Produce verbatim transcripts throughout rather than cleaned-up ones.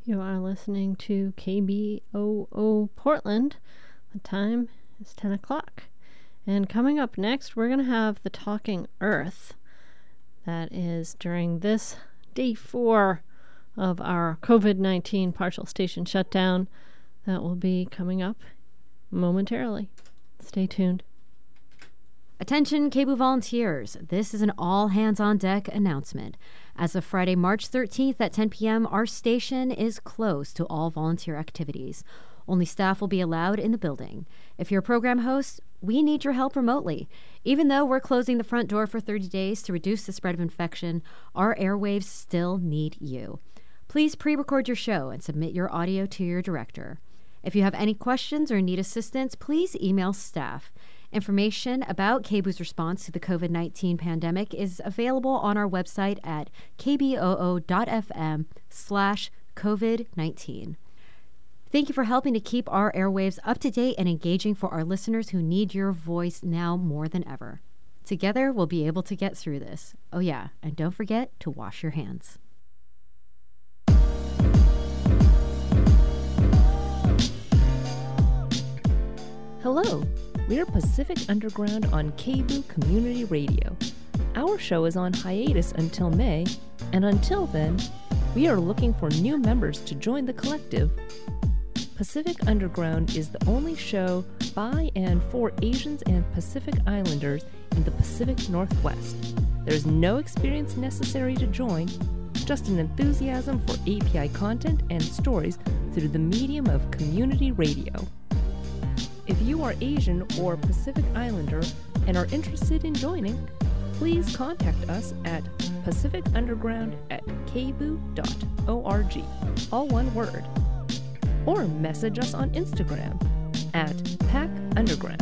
You are listening to K B O O Portland. The time is ten o'clock. And coming up next, we're going to have the Talking Earth. That is during this day four of our covid nineteen partial station shutdown. That will be coming up momentarily. Stay tuned. Attention K B O O volunteers, this is an all-hands-on-deck announcement. As of Friday, March thirteenth at ten p.m., our station is closed to all volunteer activities. Only staff will be allowed in the building. If you're a program host, we need your help remotely. Even though we're closing the front door for thirty days to reduce the spread of infection, our airwaves still need you. Please pre-record your show and submit your audio to your director. If you have any questions or need assistance, please email staff. Information about K B O O's response to the covid nineteen pandemic is available on our website at kboo.fm slash covid nineteen. Thank you for helping to keep our airwaves up to date and engaging for our listeners who need your voice now more than ever. Together, we'll be able to get through this. Oh yeah, and don't forget to wash your hands. Hello. We're Pacific Underground on K B O O Community Radio. Our show is on hiatus until May, and until then, we are looking for new members to join the collective. Pacific Underground is the only show by and for Asians and Pacific Islanders in the Pacific Northwest. There's no experience necessary to join, just an enthusiasm for A P I content and stories through the medium of community radio. If you are Asian or Pacific Islander and are interested in joining, please contact us at pacificunderground at k b o o dot org, all one word, or message us on Instagram at pac underground.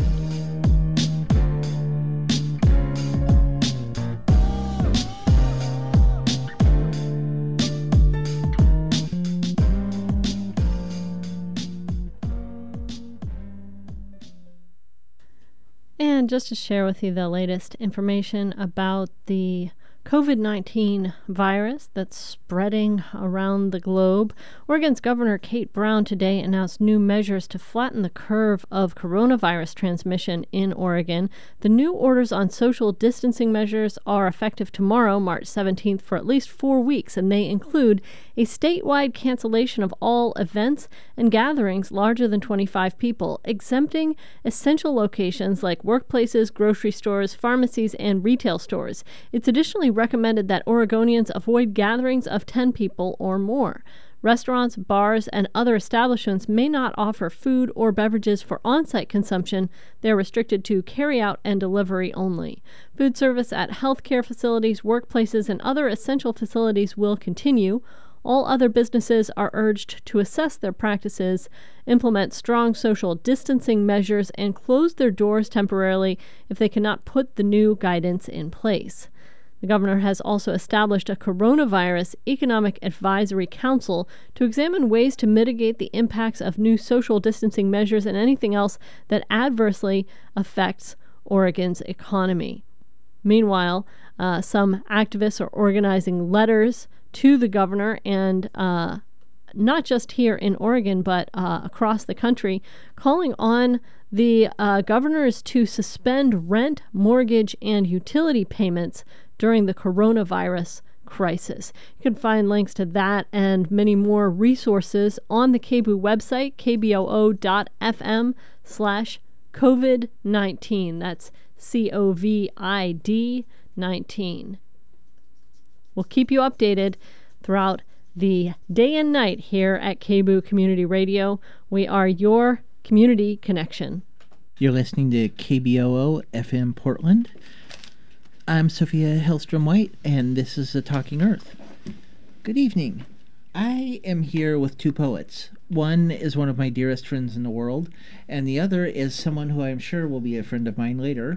And just to share with you the latest information about the covid nineteen virus that's spreading around the globe, Oregon's Governor Kate Brown today announced new measures to flatten the curve of coronavirus transmission in Oregon. The new orders on social distancing measures are effective tomorrow, March seventeenth, for at least four weeks, and they include a statewide cancellation of all events and gatherings larger than twenty-five people, exempting essential locations like workplaces, grocery stores, pharmacies, and retail stores. It's additionally recommended that Oregonians avoid gatherings of ten people or more. Restaurants, bars, and other establishments may not offer food or beverages for on-site consumption. They're restricted to carry-out and delivery only. Food service at healthcare facilities, workplaces, and other essential facilities will continue. All other businesses are urged to assess their practices, implement strong social distancing measures, and close their doors temporarily if they cannot put the new guidance in place. The governor has also established a Coronavirus Economic Advisory Council to examine ways to mitigate the impacts of new social distancing measures and anything else that adversely affects Oregon's economy. Meanwhile, uh, some activists are organizing letters to the governor, and uh, not just here in Oregon, but uh, across the country, calling on the uh, governors to suspend rent, mortgage, and utility payments during the coronavirus crisis. You can find links to that and many more resources on the K B O O website, kboo.fm slash COVID nineteen. That's C O V I D nineteen. We'll keep you updated throughout the day and night here at K B O O Community Radio. We are your community connection. You're listening to K B O O F M Portland. I'm Sophia Hellstrom White, and this is The Talking Earth. Good evening. I am here with two poets. One is one of my dearest friends in the world, and the other is someone who I'm sure will be a friend of mine later,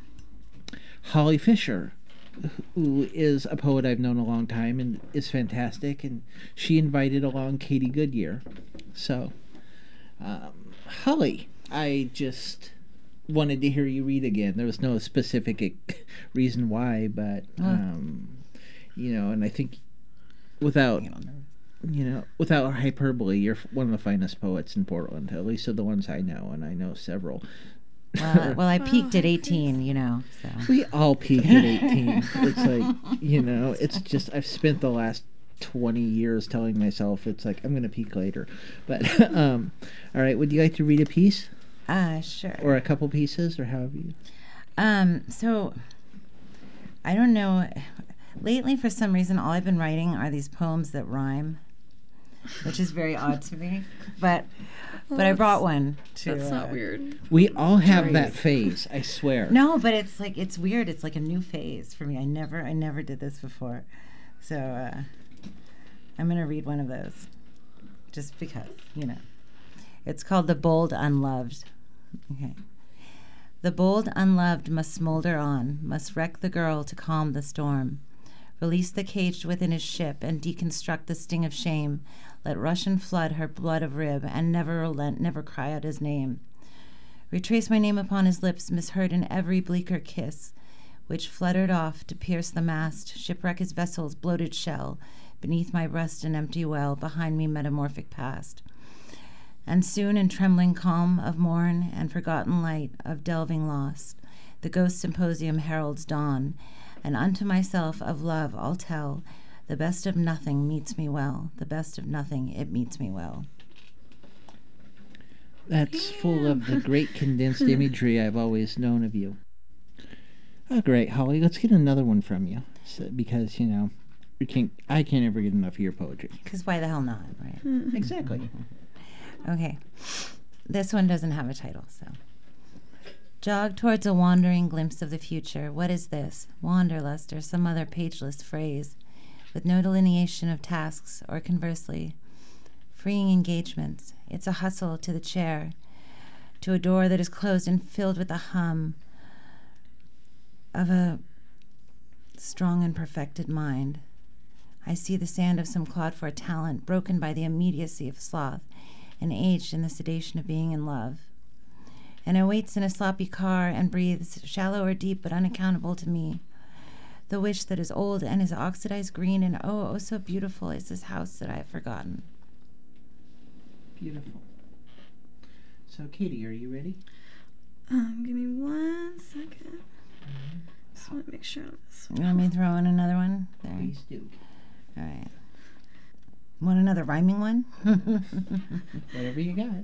Holly Fisher, who is a poet I've known a long time and is fantastic, and she invited along Katie Goodyear. So, um, Holly, I just wanted to hear you read again. There was no specific reason why, but, um, you know, and I think without you know, without hyperbole, you're f- one of the finest poets in Portland, at least of the ones I know, and I know several. Well, well, I peaked at eighteen, you know. So We all peak at eighteen. It's like, you know, it's just, I've spent the last twenty years telling myself, it's like, I'm going to peak later. But, um, all right, would you like to read a piece? uh sure. Or a couple pieces, or however you... Um, so I don't know. Lately, for some reason, all I've been writing are these poems that rhyme, which is very odd to me. But Well, but I that's- brought one to. That's uh, not weird. We all have Trees. that phase, I swear. No, but it's like it's weird. It's like a new phase for me. I never I never did this before, so uh, I'm gonna read one of those, just because you know. It's called The Bold Unloved. Okay. The bold unloved must smolder on, must wreck the girl to calm the storm. Release the caged within his ship and deconstruct the sting of shame. Let rush and flood her blood of rib and never relent, never cry out his name. Retrace my name upon his lips, misheard in every bleaker kiss, which fluttered off to pierce the mast, shipwreck his vessel's bloated shell, beneath my breast an empty well, behind me metamorphic past. And soon in trembling calm of morn and forgotten light of delving lost, the ghost symposium heralds dawn, and unto myself of love I'll tell, the best of nothing meets me well, the best of nothing, it meets me well. That's full of the great condensed imagery I've always known of you. Oh, great, Holly. Let's get another one from you, so, because you know, we can't. I can't ever get enough of your poetry. Because why the hell not, right? Exactly. Okay. This one doesn't have a title, so. Jog towards a wandering glimpse of the future. What is this? Wanderlust or some other pageless phrase, with no delineation of tasks, or conversely, freeing engagements. It's a hustle to the chair, to a door that is closed and filled with the hum of a strong and perfected mind. I see the sand of some clawed for talent, broken by the immediacy of sloth, and aged in the sedation of being in love. And it waits in a sloppy car and breathes, shallow or deep but unaccountable to me, the wish that is old and is oxidized green and oh, oh so beautiful is this house that I have forgotten. Beautiful. So, Katie, are you ready? Um, give me one second. Just want to make sure on this You want me to throw in another one? There. Please do. All right. Want another rhyming one? Whatever you got.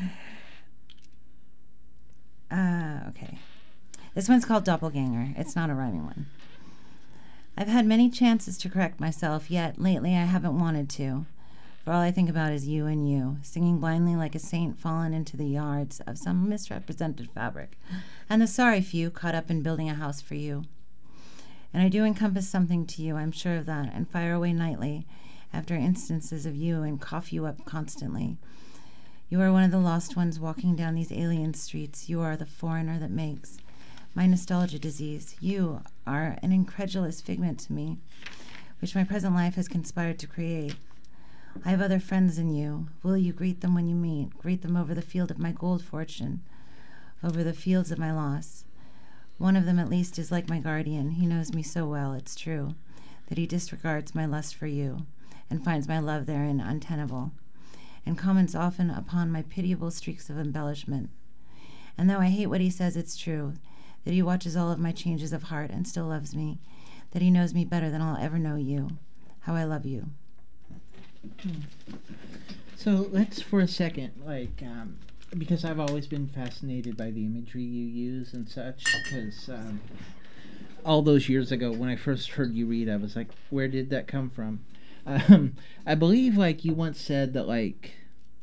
Uh, okay. This one's called Doppelganger. It's not a rhyming one. I've had many chances to correct myself, yet lately I haven't wanted to. For all I think about is you and you, singing blindly like a saint fallen into the yards of some misrepresented fabric, and the sorry few caught up in building a house for you. And I do encompass something to you, I'm sure of that, and fire away nightly after instances of you and cough you up constantly. You are one of the lost ones walking down these alien streets. You are the foreigner that makes my nostalgia disease. You are an incredulous figment to me, which my present life has conspired to create. I have other friends than you. Will you greet them when you meet? Greet them over the field of my gold fortune, over the fields of my loss. One of them at least is like my guardian. He knows me so well, it's true, that he disregards my lust for you, and finds my love therein untenable, and comments often upon my pitiable streaks of embellishment. And though I hate what he says, it's true, that he watches all of my changes of heart and still loves me, that he knows me better than I'll ever know you, how I love you. Hmm. So let's for a second, like, um, because I've always been fascinated by the imagery you use and such, because um, all those years ago when I first heard you read, I was like, where did that come from? Um, I believe, like, you once said that, like,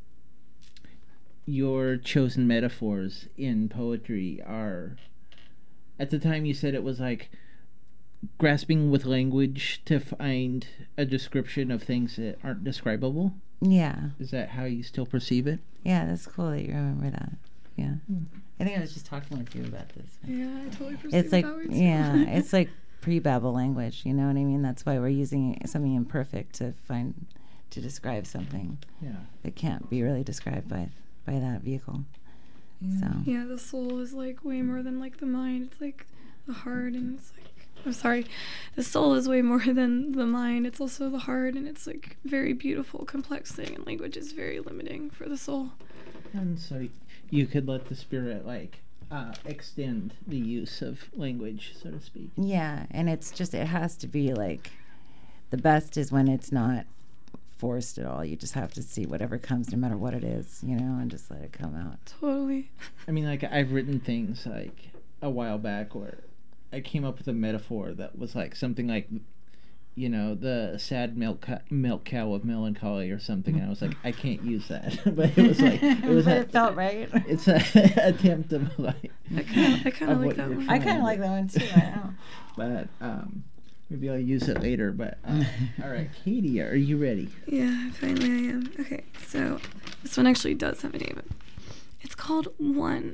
your chosen metaphors in poetry are, at the time you said it was, like, grasping with language to find a description of things that aren't describable. Yeah. Is that how you still perceive it? Yeah, that's cool that you remember that. Yeah. Hmm. I think I was just talking with you about this. Yeah, I totally perceive It's like, it that way too. yeah, it's like pre-Babel language, you know what I mean? That's why we're using something imperfect to find, to describe something Yeah. that can't be really described by, by that vehicle. So, Yeah, the soul is like way more than like the mind. It's like the heart, and it's like I'm sorry, the soul is way more than the mind. It's also the heart, and it's like very beautiful, complex thing, and language is very limiting for the soul. And so you could let the spirit, like, uh, extend the use of language, so to speak. Yeah, and it's just, it has to be like, the best is when it's not forced at all. You just have to see whatever comes, no matter what it is, you know, and just let it come out. Totally. I mean, like, I've written things, like, a while back where I came up with a metaphor that was, like, something like, you know, the sad milk co- milk cow of melancholy or something. And I was like, I can't use that. But it was like, it was but a, it felt right. It's an attempt of, like, I kind of I kind of of like what that you're one. I trying kind of to like do. that one too. I know. But um, maybe I'll use it later. But uh, all right, Katie, are you ready? Yeah, finally I am. Okay, so this one actually does have a name. It's called One.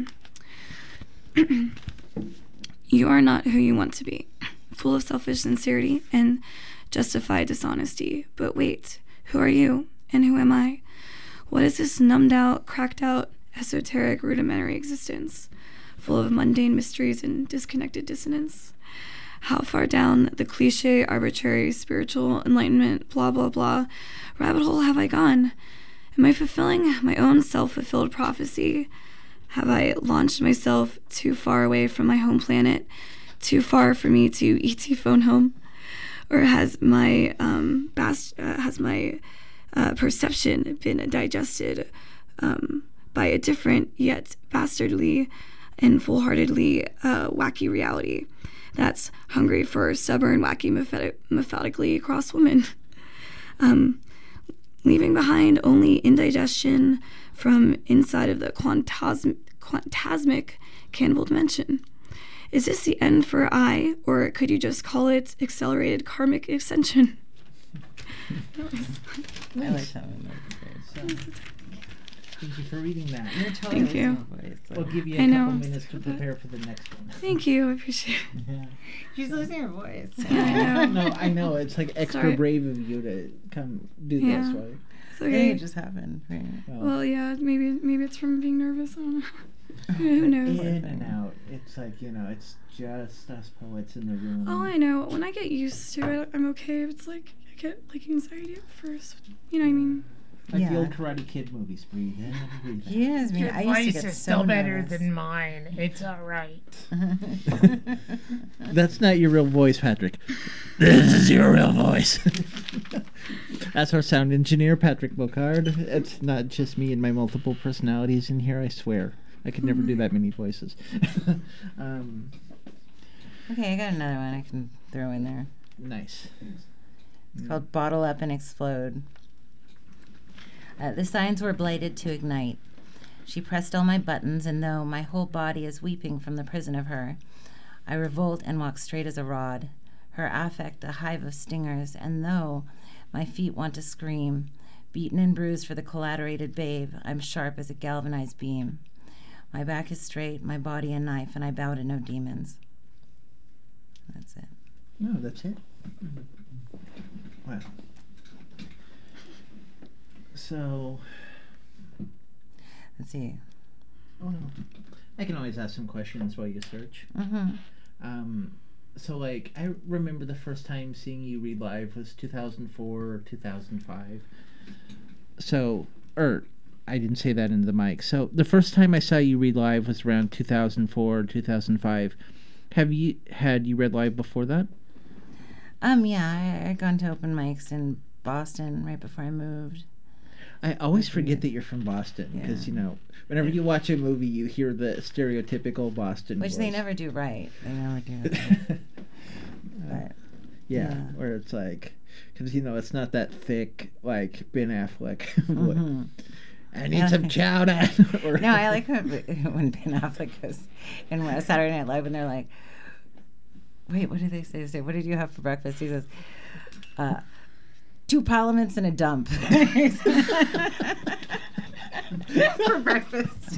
You are not who you want to be, full of selfish sincerity and justified dishonesty. But wait, who are you and who am I? What is this numbed out, cracked out, esoteric, rudimentary existence, full of mundane mysteries and disconnected dissonance? How far down the cliche, arbitrary, spiritual enlightenment, blah, blah, blah, rabbit hole have I gone? Am I fulfilling my own self-fulfilled prophecy? Have I launched myself too far away from my home planet, too far for me to E T phone home? Or has my um, bast- uh, has my uh, perception been digested um, by a different yet bastardly and full-heartedly uh, wacky reality that's hungry for stubborn, wacky, method- methodically cross women? Um, leaving behind only indigestion from inside of the quantasm- quantasmic cannibal dimension. Is this the end for I, or could you just call it accelerated karmic ascension? I like that one. That's great. So, thank you for reading that. You're totally Thank you. listening to my voice, so. We'll give you a I know, couple I'm minutes sick to of that. prepare for the next one. Thank you, I appreciate it. Yeah. She's losing her voice. I know. No, I know. It's like extra Sorry. brave of you to come do Yeah. this way. It's I think okay. it just happened. Right? Well, Well, yeah, maybe maybe it's from being nervous. I don't know. Who knows? in and out. It's like, you know, it's just us poets in the room. Oh, I know. When I get used to it, I'm okay. It's like I get like anxiety at first. You know what I mean? Like Yeah. the old Karate Kid movies. Breathe in and breathe out. Yes, I mean, Your I used to voice get is so still better nervous. than mine. It's all right. That's not your real voice, Patrick. This is your real voice. That's our sound engineer, Patrick Bocard. It's not just me and my multiple personalities in here, I swear. I could never do that many voices. um, Okay, I got another one I can throw in there. nice. It's called Bottle Up and Explode. Uh, the signs were blighted to ignite. She pressed all my buttons, and though my whole body is weeping from the prison of her, I revolt and walk straight as a rod, her affect a hive of stingers, and though my feet want to scream, beaten and bruised for the collaborated babe, I'm sharp as a galvanized beam. My back is straight, my body a knife, and I bow to no demons. That's it. No, that's it. Wow. So, Let's see. oh no. I can always ask some questions while you search. Mm-hmm. Um, so, like, I remember the first time seeing you read live was two thousand four or two thousand five. So, or, I didn't say that into the mic. So, the first time I saw you read live was around two thousand four or two thousand five. Have you, had you read live before that? Um, yeah, I, I'd gone to open mics in Boston right before I moved. I always forget that you're from Boston because, Yeah. you know, whenever you watch a movie, you hear the stereotypical Boston Which voice. they never do right. They never do it. But Yeah, Yeah. where it's like, because, you know, it's not that thick, like, Ben Affleck voice. mhm. I need Yeah. some chowder. Or- No, I like when, when Ben Affleck goes in Saturday Night Live and they're like, wait, what did they say? They say, what did you have for breakfast? He says, uh, two parliaments and a dump. For breakfast.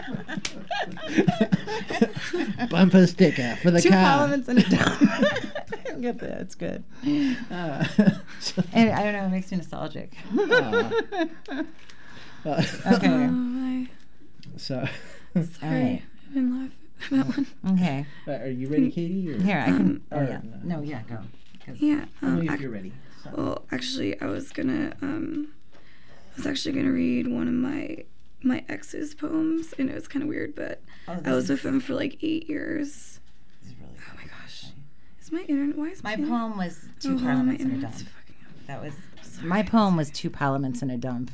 Bumper sticker for the Two car. parliaments and a dump. I get that. It's good. Uh, so- And I don't know, it makes me nostalgic. uh, Okay. Oh, my. so, Sorry, right. I didn't laugh. that one. Okay. Uh, are you ready, Katie? Or? Here, I can. Um, oh, or yeah. no. No, yeah, go. 'Cause- Yeah. Tell me Um, if ac- you're ready. So- well, actually, I was gonna. Um, I was actually gonna read one of my my ex's poems. I know it's kind of weird, but Oh, I was this with him for like eight years. is really Oh my gosh. Is my internet? Why is My my, poem was internet? two Oh, hold on, my parliaments and a internet's dump. fucking up. That was Sorry. my poem was two parliaments and a dump.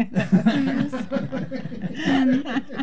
And-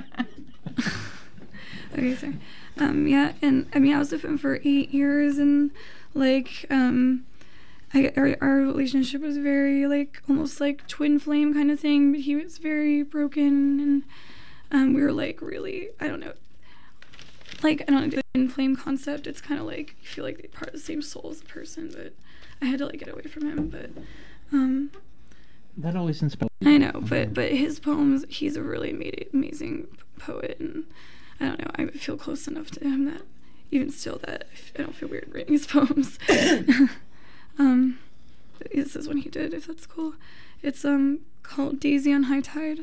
okay, sorry. Um, yeah, and I mean, I was with him for eight years, and like, um, I, our, our relationship was very like almost like twin flame kind of thing. But he was very broken, and um, we were like really, I don't know, like I don't know the twin flame concept. It's kind of like you feel like they're part of the same soul as a person, but I had to like get away from him. But um, That always inspires. I know, but but his poems, he's a really ama- amazing poet, and I don't know, I feel close enough to him that even still that I don't feel weird reading his poems. um, this is one he did, if that's cool. It's um called Daisy on High Tide.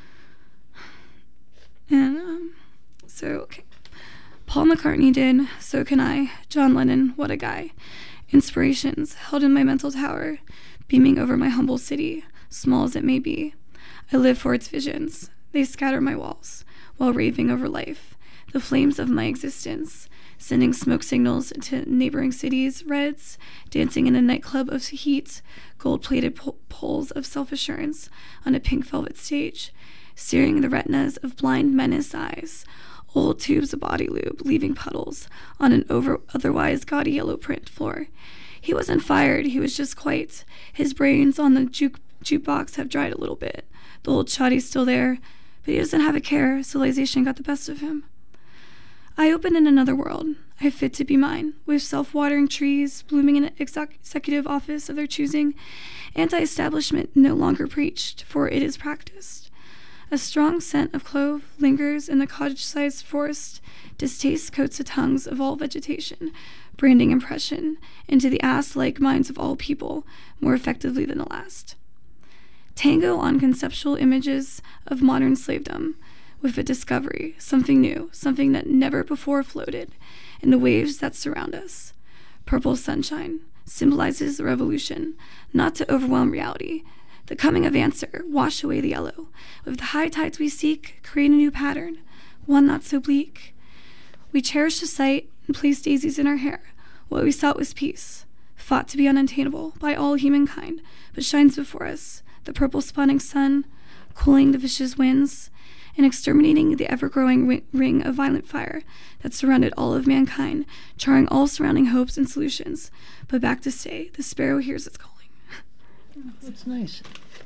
And um, so okay, Paul McCartney did, so can I. John Lennon, what a guy. Inspirations held in my mental tower, beaming over my humble city, small as it may be. I live for its visions. They scatter my walls, while raving over life, the flames of my existence, sending smoke signals to neighboring cities, reds, dancing in a nightclub of heat, gold-plated po- poles of self-assurance on a pink velvet stage, searing the retinas of blind men's eyes, old tubes of body lube leaving puddles on an over otherwise gaudy yellow print floor. He wasn't fired, he was just quite. His brains on the juke jukebox have dried a little bit. The old shoddy's still there, but he doesn't have a care. Civilization got the best of him. I open in another world, I fit to be mine, with self-watering trees blooming in an exec- executive office of their choosing. Anti-establishment no longer preached, for it is practiced. A strong scent of clove lingers in the cottage-sized forest. Distaste coats the tongues of all vegetation, branding impression into the ass-like minds of all people more effectively than the last. Tango on conceptual images of modern slavedom, with a discovery, something new, something that never before floated in the waves that surround us. Purple sunshine symbolizes the revolution, not to overwhelm reality. The coming of answer, wash away the yellow. With the high tides we seek, create a new pattern, one not so bleak. We cherish the sight and place daisies in our hair. What we sought was peace, thought to be unattainable by all humankind, but shines before us, the purple spawning sun, cooling the vicious winds, and exterminating the ever-growing ri- ring of violent fire that surrounded all of mankind, charring all surrounding hopes and solutions. But back to stay, the sparrow hears its calling. That's nice.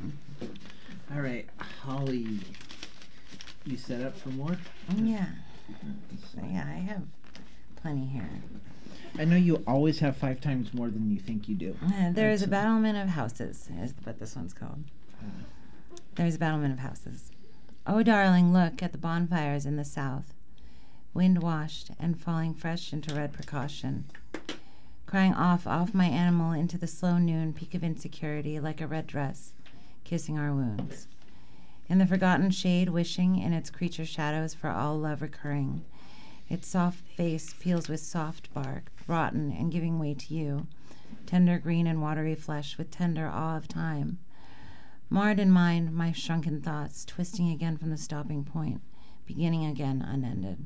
All right, Holly, you set up for more? Yeah. Yeah, I have plenty here. I know you always have five times more than you think you do. Uh, there is a That's- battlement of houses, is what this one's called. There's a battlement of houses. Oh, darling, look at the bonfires in the south, wind-washed and falling fresh into red precaution, crying off, off my animal into the slow noon peak of insecurity like a red dress, kissing our wounds. In the forgotten shade, wishing in its creature shadows for all love recurring, its soft face peels with soft bark, rotten and giving way to you, tender green and watery flesh with tender awe of time. Marred in mind, my shrunken thoughts, twisting again from the stopping point, beginning again unended.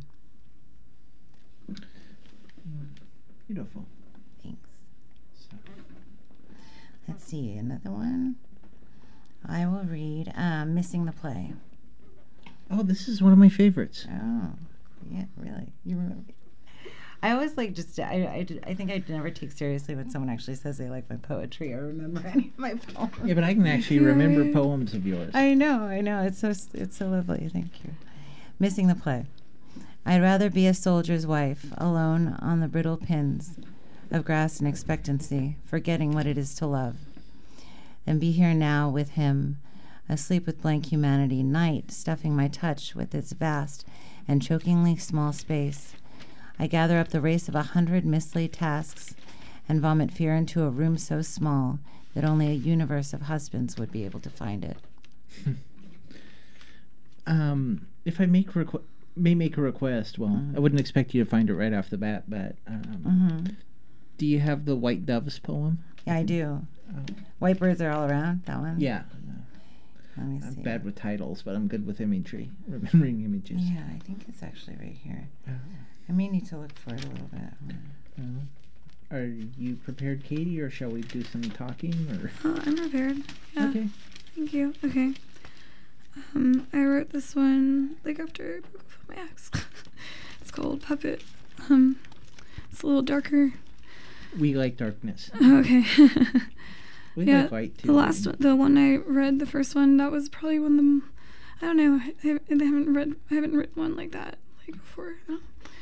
Beautiful. Thanks. So, Let's see, another one. I will read um, Missing the Play. oh, this is one of my favorites. Oh, yeah, really? You remember? I always like just, I, I, did- I think I never take seriously when someone actually says they like my poetry or remember any of my poems. Yeah, but I can actually remember poems of yours. I know, I know. It's so it's so lovely. Thank you. Missing the play. I'd rather be a soldier's wife, alone on the brittle pins of grass and expectancy, forgetting what it is to love, than be here now with him, asleep with blank humanity, night stuffing my touch with its vast and chokingly small space. I gather up the race of a hundred mislaid tasks and vomit fear into a room so small that only a universe of husbands would be able to find it. Um, if I make requ- may make a request. Well, Mm. I wouldn't expect you to find it right off the bat, but um, Mm-hmm. do you have the White Doves poem? Yeah, I do. Oh. White birds are all around. That one. Yeah. Let me I'm see. bad with titles, but I'm good with imagery, remembering images. Yeah, I think it's actually right here. Oh. I may need to look for it a little bit. Oh. Are you prepared, Katie, or shall we do some talking? Or Oh, I'm prepared. Yeah. okay. Thank you. Okay. Um, I wrote this one like after I broke up with my ex. It's called Puppet. Um, it's a little darker. We like darkness. Okay. We Yeah, like white too. The last one, the one I read, the first one, that was probably one of them. I don't know. I, I haven't read. I haven't written one like that like before. No.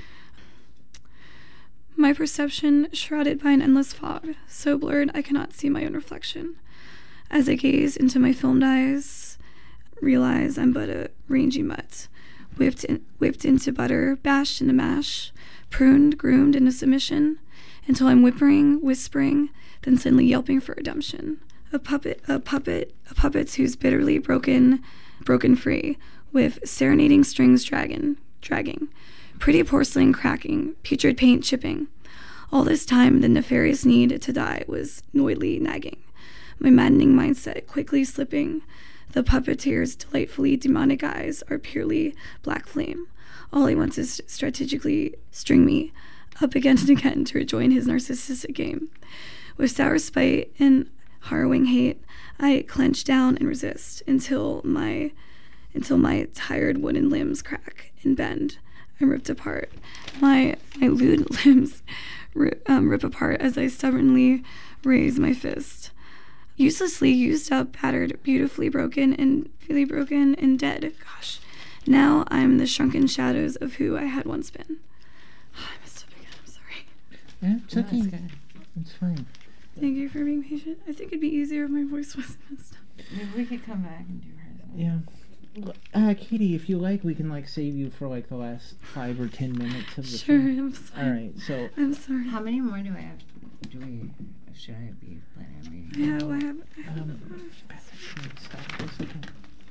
My perception shrouded by an endless fog, so blurred I cannot see my own reflection. As I gaze into my filmed eyes, realize I'm but a rangy mutt, whipped in, whipped into butter, bashed into mash, pruned, groomed into submission, until I'm whimpering, whispering, then suddenly yelping for redemption. A puppet, a puppet, a puppet who's bitterly broken, broken free, with serenading strings dragging, dragging, pretty porcelain cracking, putrid paint chipping. All this time, the nefarious need to die was noidly nagging, my maddening mindset quickly slipping. The puppeteer's delightfully demonic eyes are purely black flame. All he wants is strategically string me up again and again to rejoin his narcissistic game. With sour spite and harrowing hate, I clench down and resist until my until my tired wooden limbs crack and bend. I'm ripped apart. My my lewd limbs rip, um, rip apart as I stubbornly raise my fist. Uselessly used up, battered, beautifully broken, and really broken and dead. Gosh, now I'm the shrunken shadows of who I had once been. I messed up again. I'm sorry. Yeah, it's No, okay. that's good. It's fine. Thank you for being patient. I think it'd be easier if my voice wasn't messed up. Maybe we could come back and do hers. Yeah. Uh, Katie, if you like, we can like save you for like the last five or ten minutes of the Sure, show. I'm sorry. All right. So I'm sorry. How many more do I have? Do we? Should I be planning on reading? Yeah, well, I have. I have Um, stop this again.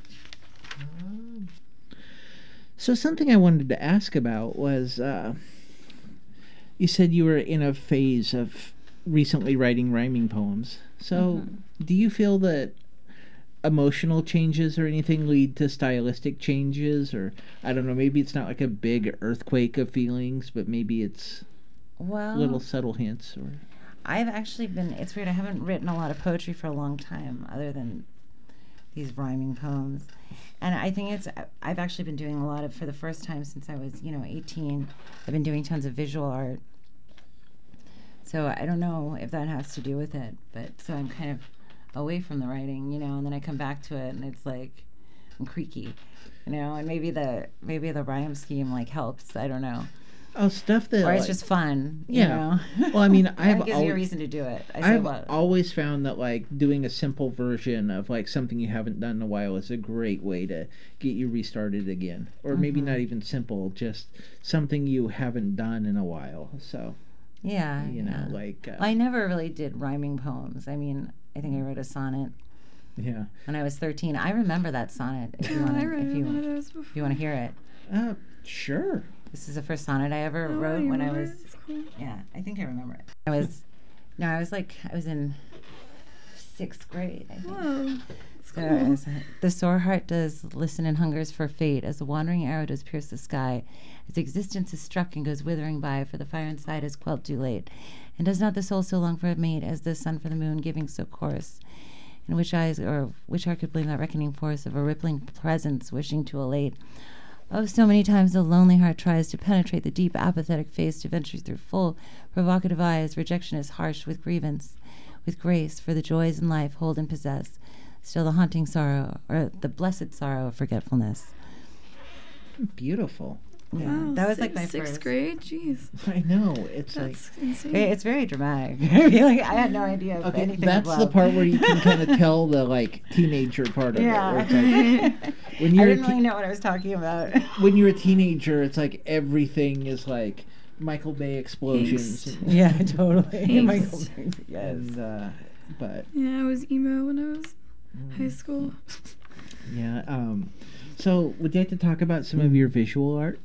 Um, So something I wanted to ask about was, uh, you said you were in a phase of recently writing rhyming poems. So do you feel that emotional changes or anything lead to stylistic changes? Or, I don't know, maybe it's not like a big earthquake of feelings, but maybe it's Well, little subtle hints or... I've actually been, it's weird, I haven't written a lot of poetry for a long time other than these rhyming poems. And I think it's, I've actually been doing a lot of, for the first time since I was, you know, eighteen, I've been doing tons of visual art. So I don't know if that has to do with it, but so I'm kind of away from the writing, you know, and then I come back to it and it's like, I'm creaky, you know, and maybe the, maybe the rhyme scheme like helps, I don't know. Oh, stuff that... Or it's like- just fun, you Yeah. know. Well, I mean, I've That gives you a always- reason to do it. I say, I've well, always found that like doing a simple version of like something you haven't done in a while is a great way to get you restarted again. Or maybe Mm-hmm. not even simple, just something you haven't done in a while. So, yeah, you know, yeah. like uh, I never really did rhyming poems. I mean, I think I wrote a sonnet yeah. when I was thirteen. I remember that sonnet. If you Yeah, want I to, read if one of you, those if before. you want to hear it, Uh sure. this is the first sonnet I ever Oh, wrote you when I remember was. it? It's cool. Yeah, I think I remember it. I was, no, I was like, I was in sixth grade. I think. Whoa. It's So cool. it was, uh, the sore heart does listen and hungers for fate, as the wandering arrow does pierce the sky, as existence is struck and goes withering by, for the fire inside is quelled too late. And does not the soul so long for a mate, as the sun for the moon, giving so coarse? In which eyes, or which heart could blame that reckoning force of a rippling presence wishing to elate? Oh, so many times the lonely heart tries to penetrate the deep, apathetic face to venture through full, provocative eyes. Rejection is harsh with grievance, with grace, for the joys in life hold and possess. Still the haunting sorrow, or the blessed sorrow of forgetfulness. Beautiful. Yeah, Wow, that was si- like my sixth first. grade. Jeez, I know. It's that's insane. It- It's very dramatic. I feel like I had no idea of like okay, anything. that's of the love. part where you can kind of tell the like teenager part of Yeah. it. Where it's like, when I you're a didn't te- really know what I was talking about. when you're a teenager, it's like everything is like Michael Bay explosions. Angst. And, Yeah, totally. Angst. Michael Bay, yes. and uh, but Yeah, I was emo when I was high school. yeah. Um, so would you like to talk about some of your visual art?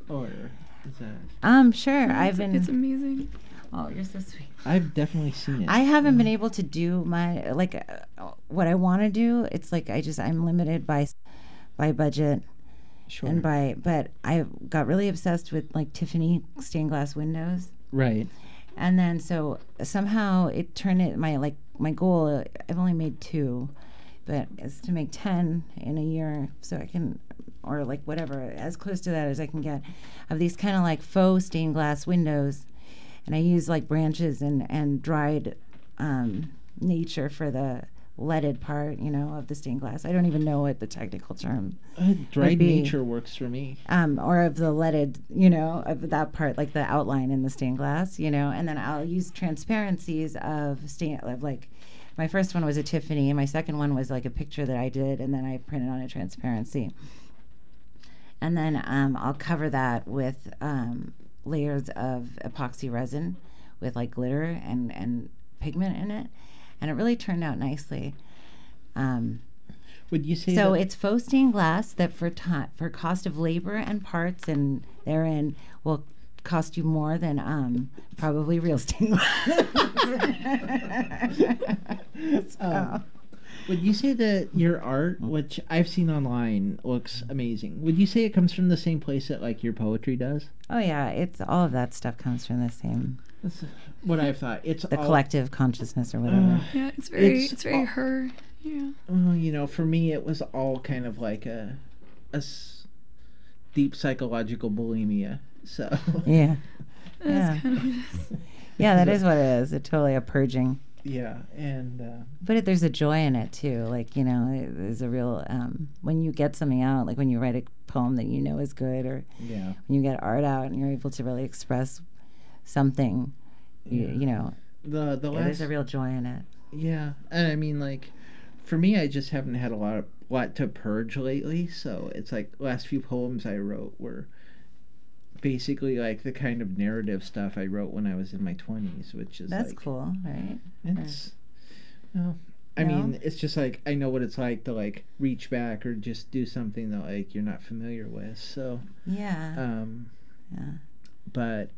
Or is that? Um, sure. I've It's, been. it's amazing. Oh, you're so sweet. I've definitely seen it. I haven't been able to do my like uh, what I want to do. It's like I just I'm limited by by budget Sure. and by. But I got really obsessed with like Tiffany stained glass windows. Right. And then so somehow it turned it my like my goal. uh, I've only made two, but is to make ten in a year, so I can, or like whatever, as close to that as I can get, of these kind of like faux stained glass windows, and I use like branches and and dried um, nature for the leaded part, you know, of the stained glass. I don't even know what the technical term. Uh, dried be- nature works for me. um, or of the leaded, you know, of that part, like the outline in the stained glass, you know, and then I'll use transparencies of stain, of like, my first one was a Tiffany, and my second one was like a picture that I did, and then I printed on a transparency, and then um, I'll cover that with um, layers of epoxy resin, with like glitter and and pigment in it, and it really turned out nicely. Um, Would you say so that? it's faux stained glass that for ti for cost of labor and parts and therein will cost you more than um, probably real stained glass. Um, would you say that your art, which I've seen online, looks amazing? Would you say it comes from the same place that like your poetry does? Oh yeah, it's all of that stuff comes from the same, That's what I've thought. It's the all, collective consciousness or whatever. Yeah, it's very It's it's, very all- her. Yeah. Well, you know, for me, it was all kind of like a, a s- deep psychological bulimia. So Yeah, That's Yeah. kind of what it is. yeah, that is what it is. It's totally a purging. yeah, and uh, But it, there's a joy in it too. Like, you know, it- there's a real um, when you get something out, like when you write a poem that you know is good, or yeah, when you get art out and you're able to really express something, you, Yeah. you know, the the yeah, there's last a real joy in it. yeah, and I mean like, for me, I just haven't had a lot of lot to purge lately. So it's like last few poems I wrote were basically like the kind of narrative stuff I wrote when I was in my twenties, which is That's like, cool, right? It's, no, I No? mean, it's just like I know what it's like to like reach back or just do something that like you're not familiar with. So, Yeah. um, yeah. but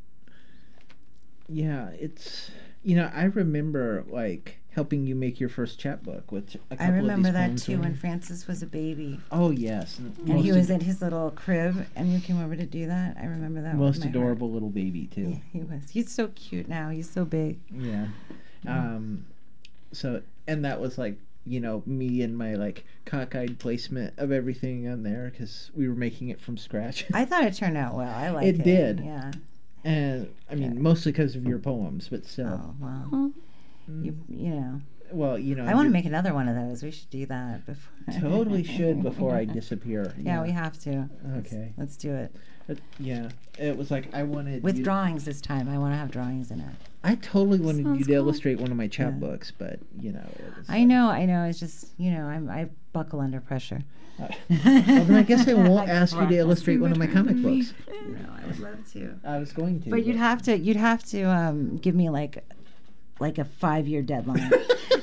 yeah, it's you know I remember like helping you make your first chapbook with a couple I remember of these that poems too were- when Francis was a baby. Oh yes, and, And he most was ad- in his little crib and you came over to do that. I remember that. with most my heart. adorable little baby too. Yeah, he was. He's so cute now. He's so big. Yeah. Um, so, and that was like, you know, me and my like cockeyed placement of everything on there because we were making it from scratch. I thought it turned out well. I like it. It did. Yeah. And I mean, mostly because of your poems, but still. Oh, well. Oh, You, you know. Well, you know. I want to you're- make another one of those. We should do that before. Totally should before I disappear. Yeah, we have to. Okay. Let's, let's do it. But, yeah. It was like I wanted. With you- drawings this time. I want to have drawings in it. I totally wanted Sounds you to cool. illustrate one of my chapbooks, but you know. It was I like- know, I know. It's just, you know, I'm, I buckle under pressure. Uh, well, then I guess I won't ask you to Right. illustrate one of my comic Better than me. books. No, I would love to. I was going to. But you'd have to, you'd have to um, give me like, like a five-year deadline.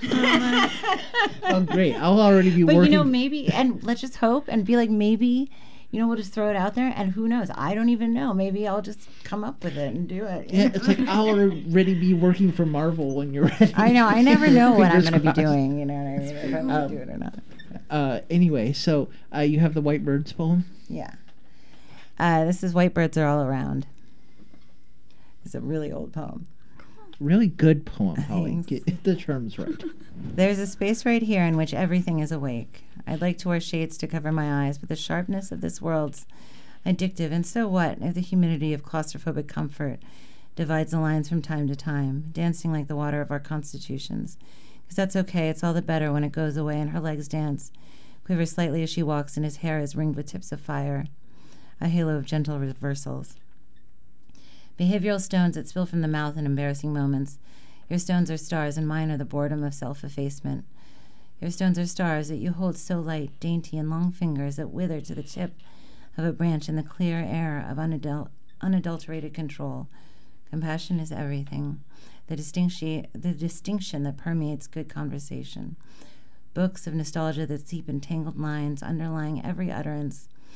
Oh, great! I'll already be But working. you know, maybe, and let's just hope and be like, maybe, you know, we'll just throw it out there, and who knows? I don't even know. Maybe I'll just come up with it and do it. Yeah, it's like I'll already be working for Marvel when you're ready. I know. I never know what I'm Fingers going to be crossed. doing. You know what I mean? If I'm going Um, to do it or not. Uh, anyway, so uh, you have the White Birds poem. Yeah. Uh, this is White Birds Are All Around. It's a really old poem. Really good poem, Holly. Thanks. Get the terms right. There's a space right here in which everything is awake. I'd like to wear shades to cover my eyes, but the sharpness of this world's addictive, and so what if the humidity of claustrophobic comfort divides the lines from time to time, dancing like the water of our constitutions? Because that's okay, it's all the better when it goes away and her legs dance, quiver slightly as she walks, and his hair is ringed with tips of fire, a halo of gentle reversals. Behavioral stones that spill from the mouth in embarrassing moments. Your stones are stars, and mine are the boredom of self-effacement. Your stones are stars that you hold so light, dainty, and long fingers that wither to the tip of a branch in the clear air of unadul- unadulterated control. Compassion is everything, the distinction, the distinction that permeates good conversation. Books of nostalgia that seep in tangled lines, underlying every utterance.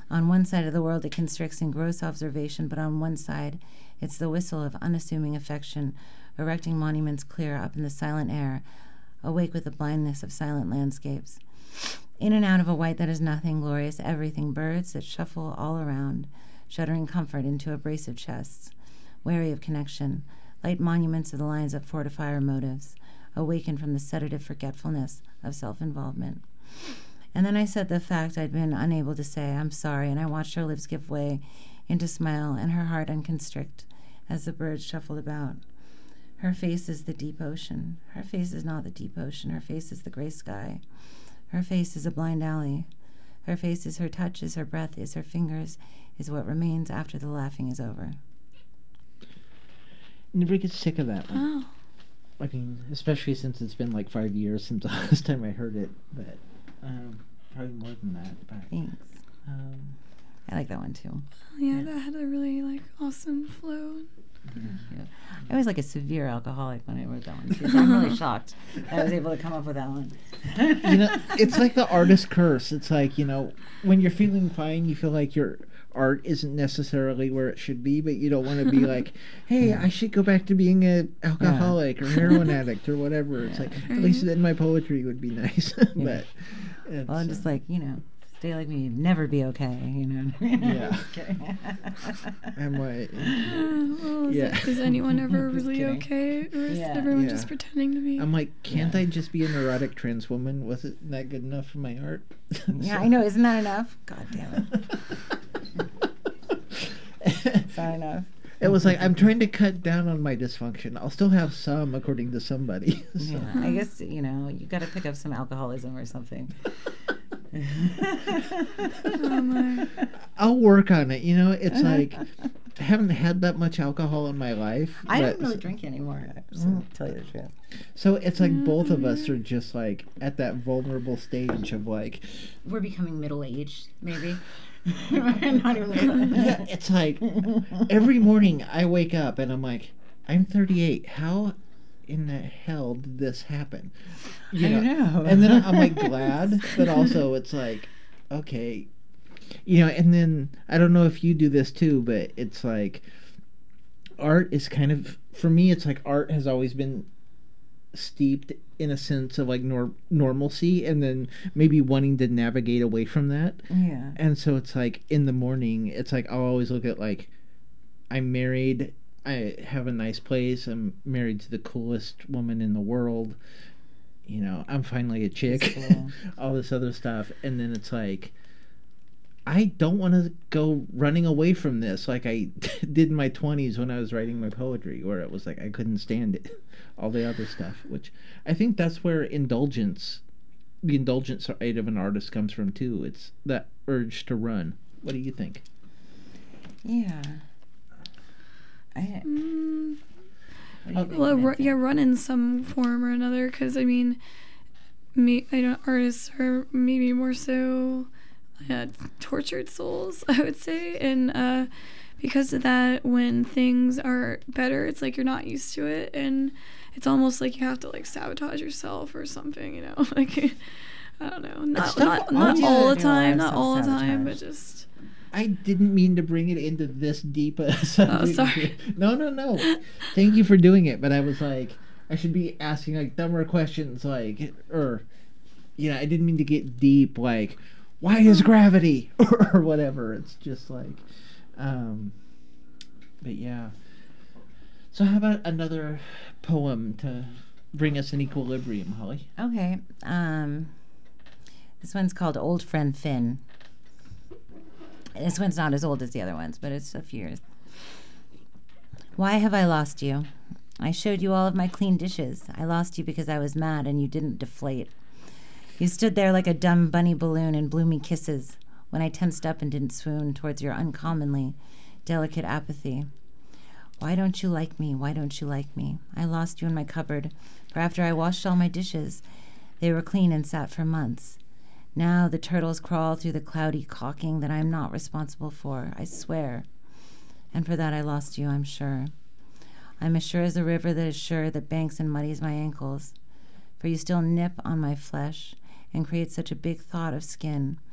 On one side of the world, it constricts in gross observation, but on one side, it's the whistle of unassuming affection, erecting monuments clear up in the silent air, awake with the blindness of silent landscapes. In and out of a white that is nothing, glorious everything, birds that shuffle all around, shuddering comfort into abrasive chests, wary of connection, light monuments of the lines that fortify our motives, awakened from the sedative forgetfulness of self-involvement. And then I said the fact I'd been unable to say, I'm sorry, and I watched her lips give way into smile and her heart unconstrict as the birds shuffled about. Her face is the deep ocean. Her face is not the deep ocean. Her face is the gray sky. Her face is a blind alley. Her face is her touch, is her breath, is her fingers, is what remains after the laughing is over. Never get sick of that one. Oh. I mean, especially since it's been like five years since the last time I heard it, but um, probably more than that. But, Thanks. um, I like that one too. Yeah, that had a really like awesome flow. Yeah. I was like a severe alcoholic when I wrote that one too. So I'm really shocked I was able to come up with that one. you know, it's like the artist curse. It's like, you know, when you're feeling fine, you feel like your art isn't necessarily where it should be, but you don't want to be like, hey, I should go back to being an alcoholic yeah. or heroin addict or whatever. It's yeah. like, at least then my poetry would be nice. but yeah. it's, well, I'm just uh, like, you know, stay like me, never be okay, you know. Yeah. I'm like, well, is, yeah. it, is anyone ever really okay? Or is Yeah. everyone Yeah. just pretending to be? I'm like, can't Yeah. I just be a neurotic trans woman? Was it not good enough for my art? Yeah, I know. Isn't that enough? God damn it. It's not enough. It was like, I'm trying to cut down on my dysfunction. I'll still have some, according to somebody. So. Yeah, I guess, you know, you got to pick up some alcoholism or something. Oh my. I'll work on it. You know, it's like, I haven't had that much alcohol in my life. I but- don't really drink anymore, so Mm. to tell you the truth. So it's like both of us are just like at that vulnerable stage of like, We're becoming middle-aged, maybe. Not even yeah, it's like every morning I wake up and I'm like, I'm thirty-eight. How in the hell did this happen? You I know. And then I'm like glad, but also it's like, okay, you know. And then I don't know if you do this too, but it's like art is kind of, for me, it's like art has always been steeped in a sense of like nor- normalcy, and then maybe wanting to navigate away from that. Yeah. And so it's like in the morning, it's like I'll always look at like, I'm married, I have a nice place, I'm married to the coolest woman in the world, you know, I'm finally a chick, Cool. all this other stuff. And then it's like, I don't want to go running away from this like I did in my twenties when I was writing my poetry, where it was like I couldn't stand it, all the other stuff, which I think that's where indulgence, the indulgent side of an artist comes from too. It's that urge to run. What do you think? Yeah. I, Mm, what do you think, well, ru- Nancy? yeah, run in some form or another. Because I mean, me, I know artists are maybe more so uh, tortured souls, I would say, and uh, because of that, when things are better, it's like you're not used to it, and it's almost like you have to like sabotage yourself or something, you know, like I don't know, not stuff not, on not you all the do a lot time, of not all the time, but self-sabotage. just I didn't mean to bring it into this deep a subject. Oh, sorry. No, no, no. Thank you for doing it, but I was like, I should be asking like dumber questions, like, or, you know, I didn't mean to get deep, like, why is gravity or, or whatever. It's just like, um, but yeah. So how about another poem to bring us in equilibrium, Holly? Okay. Um, this one's called Old Friend Finn. This one's not as old as the other ones, but it's a few years. Why have I lost you? I showed you all of my clean dishes. I lost you because I was mad and you didn't deflate. You stood there like a dumb bunny balloon and blew me kisses when I tensed up and didn't swoon towards your uncommonly delicate apathy. Why don't you like me? Why don't you like me? I lost you in my cupboard, for after I washed all my dishes, they were clean and sat for months. Now the turtles crawl through the cloudy caulking that I am not responsible for, I swear. And for that I lost you, I'm sure. I'm as sure as the river that is sure that banks and muddies my ankles. For you still nip on my flesh and create such a big thought of skin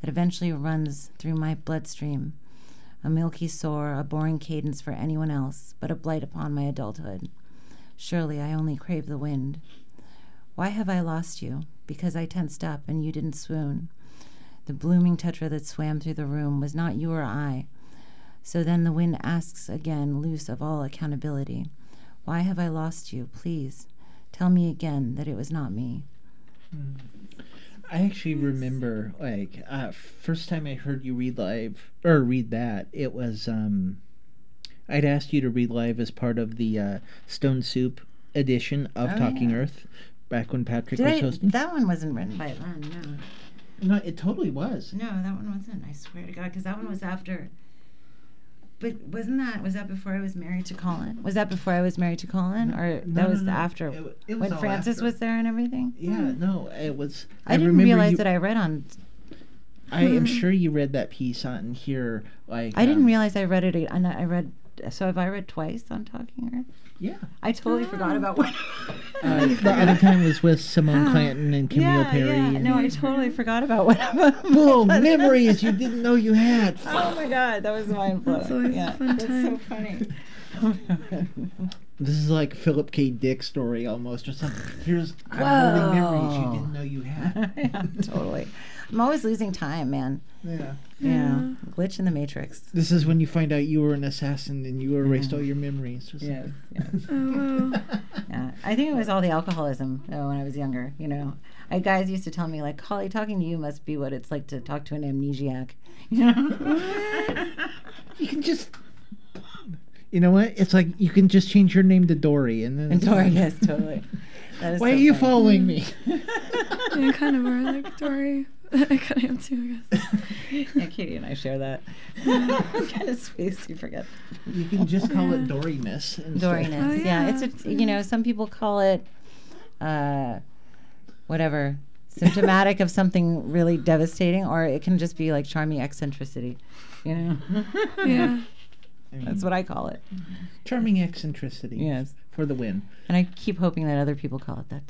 that eventually runs through my bloodstream. A milky soar, a boring cadence for anyone else, but a blight upon my adulthood. Surely I only crave the wind. Why have I lost you? Because I tensed up and you didn't swoon. The blooming tetra that swam through the room was not you or I. So then the wind asks again, loose of all accountability. Why have I lost you? Please, tell me again that it was not me. Mm. I actually remember, like, uh, first time I heard you read live, or read that, it was, um, I'd asked you to read live as part of the uh, Stone Soup edition of Oh, Talking yeah. Earth, back when Patrick Did was I, hosting. that one wasn't written by Len, no. No, it totally was. No, that one wasn't. I swear to God, because that one was after. But wasn't that was that before I was married to Colin? Was that before I was married to Colin, or No, that no, was no. after It wa- it was when all Francis after. was there and everything? Yeah, no, it was. I, didn't remember realize you, that I read on. I am sure you read that piece on here. Like I didn't um, realize I read it. And I read. So have I read twice on Talking Earth? Yeah. I totally forgot about what. Uh, the other time was with Simone Clanton and Camille yeah, Perry. yeah. and- No, I totally forgot about what. Whoa, memories you didn't know you had. Oh my God, that was mind blowing. That's always Yeah, a fun that's so time. funny. This is like Philip K. Dick story almost, or something. Here's I'm holding memories you didn't know you had. Yeah, totally. I'm always losing time, man. Yeah. Yeah, glitch in the matrix. This is when you find out you were an assassin and you erased all your memories. Or Yes, something. yes. Oh, wow. Yeah, I think it was all the alcoholism uh, when I was younger. You know, I, guys used to tell me like, "Holly, talking to you must be what it's like to talk to an amnesiac." You know. You can just. You know what? It's like you can just change your name to Dory, and then. And Dory, yes, totally. That is Why so are you funny. following me? I kind of are like Dory. I kind of am too, I guess. Yeah, Katie and I share that. Kind of space you forget. You can just call it Doryness. instead. Doriness. Oh, yeah, yeah, it's it's a, you know, some people call it uh whatever, symptomatic of something really devastating, or it can just be like charming eccentricity, you know. Yeah. I mean, That's what I call it. charming eccentricity. Yes. For the win. And I keep hoping that other people call it that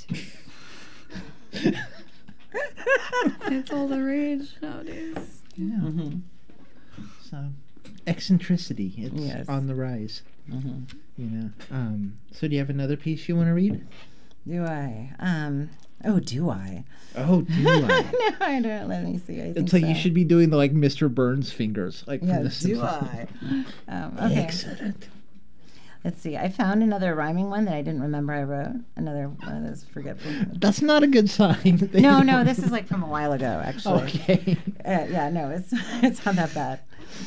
too. It's all the rage nowadays. Yeah. Mm-hmm. So, eccentricity. It's Yes. on the rise. Mm-hmm. You know. Um. So, do you have another piece you want to read? Do I? Um. Oh, do I? Oh, do I? No, I don't. Let me see. I think It's like you so. should be doing the like Mister Burns fingers, like Yeah, from the do Simpsons. I? Um, okay. Excellent. Let's see. I found another rhyming one that I didn't remember I wrote. Another one of those forgetful. That's not a good sign. that No, you no, don't- this is like from a while ago, actually. Okay. Uh, yeah, no, it's it's not that bad.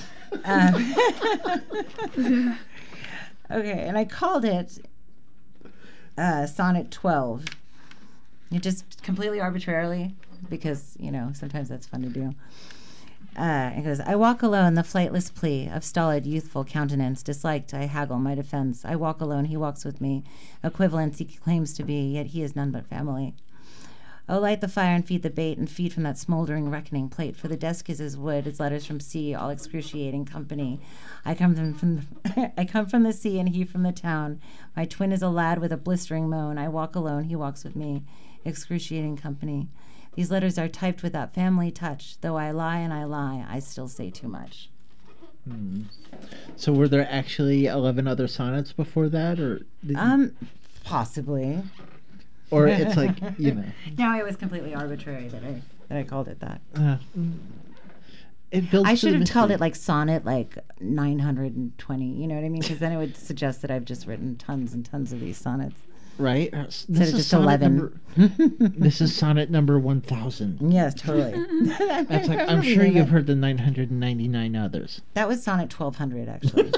Um, okay, and I called it uh, Sonnet twelve. It just completely arbitrarily, because, you know, sometimes that's fun to do. Uh, it goes, I walk alone, the flightless plea of stolid, youthful countenance. Disliked, I haggle my defense. I walk alone, he walks with me. Equivalence he claims to be, yet he is none but family. Oh, light the fire and feed the bait, and feed from that smoldering reckoning plate. For the desk is his wood, his letters from sea, all excruciating company. I come from, from I come from the sea, and he from the town. My twin is a lad with a blistering moan. I walk alone, he walks with me. Excruciating company. These letters are typed with that family touch. Though I lie and I lie, I still say too much. Hmm. So, were there actually eleven other sonnets before that, or did you- Um, possibly. or it's like you know? No, it was completely arbitrary that I that I called it that. Uh, it builds. I to should the have called mystery. it like sonnet like nine hundred twenty, you know what I mean? Because then it would suggest that I've just written tons and tons of these sonnets. right. Uh, s- Instead This of is just sonnet eleven. number. This is sonnet number one thousand. Yes, totally. That's like I'm sure you've heard the nine hundred and ninety nine others. That was sonnet twelve hundred, actually.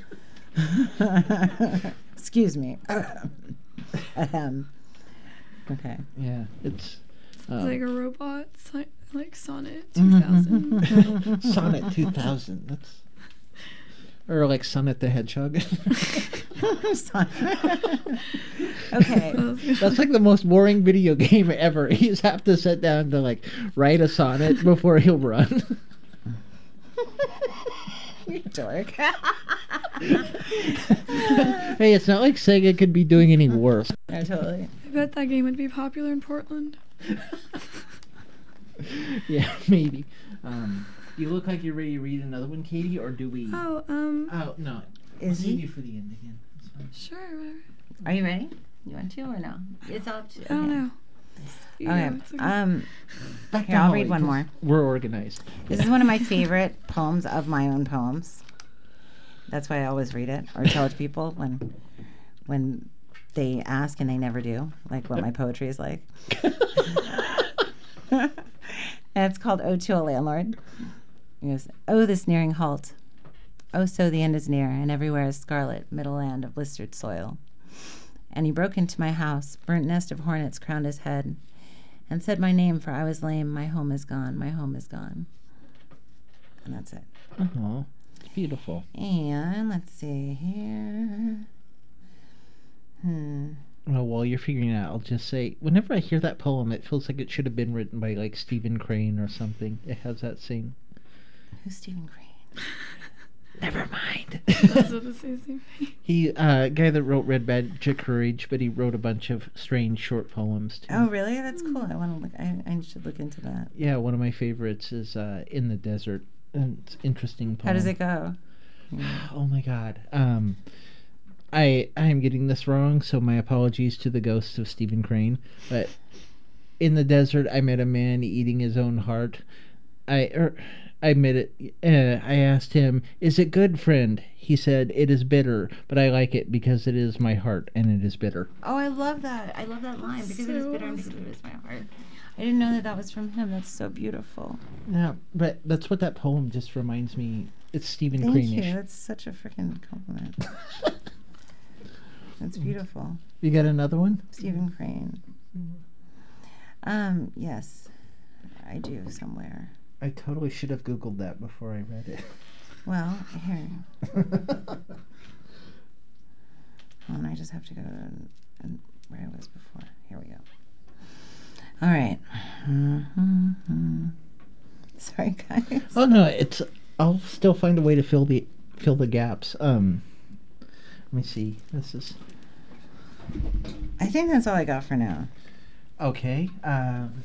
Excuse me. Ahem. Okay. Yeah, it's It's um, like a robot, si- like Sonnet two thousand. sonnet two thousand. That's or like Sonnet the Hedgehog. Okay. That's like the most boring video game ever. You just have to sit down to like write a sonnet before he'll run. You dork. Hey, it's not like Sega could be doing any worse. No, totally. I bet that game would be popular in Portland. Yeah, maybe. Um, you look like you're ready to read another one, Katie, or do we? Oh, um, Oh, no. Is I'll save he? you for the end again. That's fine. sure, whatever. Are you ready? You want to or no? It's all. I don't know. You Okay. know, it's okay. Um, Back to Here, I'll Holly, read one 'cause more. We're organized. This is one of my favorite poems of my own poems. That's why I always read it or tell it to people when when they ask and they never do, like what my poetry is like. And it's called Ode to a Landlord. It goes, oh, this nearing halt. Oh, so the end is near, and everywhere is scarlet, middle land of blistered soil. And he broke into my house, burnt nest of hornets crowned his head, and said my name, for I was lame. My home is gone, my home is gone. And that's it. Oh, it's beautiful. And let's see here. Hmm. Well, while you're figuring it out, I'll just say, whenever I hear that poem, it feels like it should have been written by, like, Stephen Crane or something. It has that same... Who's Stephen Crane? Never mind. That's what this is. He, uh, guy that wrote Red Magic Courage, but he wrote a bunch of strange short poems, too. Oh, really? That's cool. I want to look. I, I should look into that. Yeah, one of my favorites is uh, In the Desert. And it's an interesting poem. How does it go? Oh, my God. Um... I I am getting this wrong, so my apologies to the ghosts of Stephen Crane. But in the desert, I met a man eating his own heart. I er, I admit it. Uh, I asked him, "Is it good, friend?" He said, "It is bitter, but I like it because it is my heart, and it is bitter." Oh, I love that. I love that line because it is So bitter and because it is my heart. I didn't know that that was from him. That's so beautiful. Yeah, but that's what that poem just reminds me. It's Stephen Thank Crane-ish. you. That's such a freaking compliment. That's beautiful. You got another one? Stephen Crane. Um, yes, I do somewhere. I totally should have Googled that before I read it. Well, here. Hold on, I just have to go to and where I was before. Here we go. All right. Mm-hmm. Sorry, guys. Oh no, it's. I'll still find a way to fill the fill the gaps. Um, let me see. This is I think that's all I got for now. okay. Um,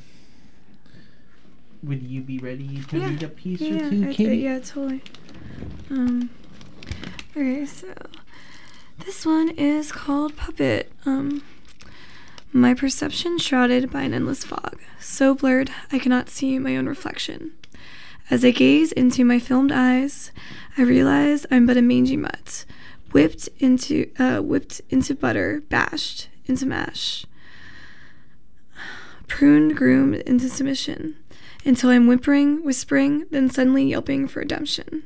would you be ready to Yeah. read a piece Yeah, or two, I- Katie? yeah, totally. Um, okay, so this one is called Puppet. Um, my perception shrouded by an endless fog, so blurred I cannot see my own reflection. As I gaze into my filmed eyes, I realize I'm but a mangy mutt, whipped into uh, whipped into butter, bashed into mash, pruned, groomed into submission, until I'm whimpering, whispering, then suddenly yelping for redemption.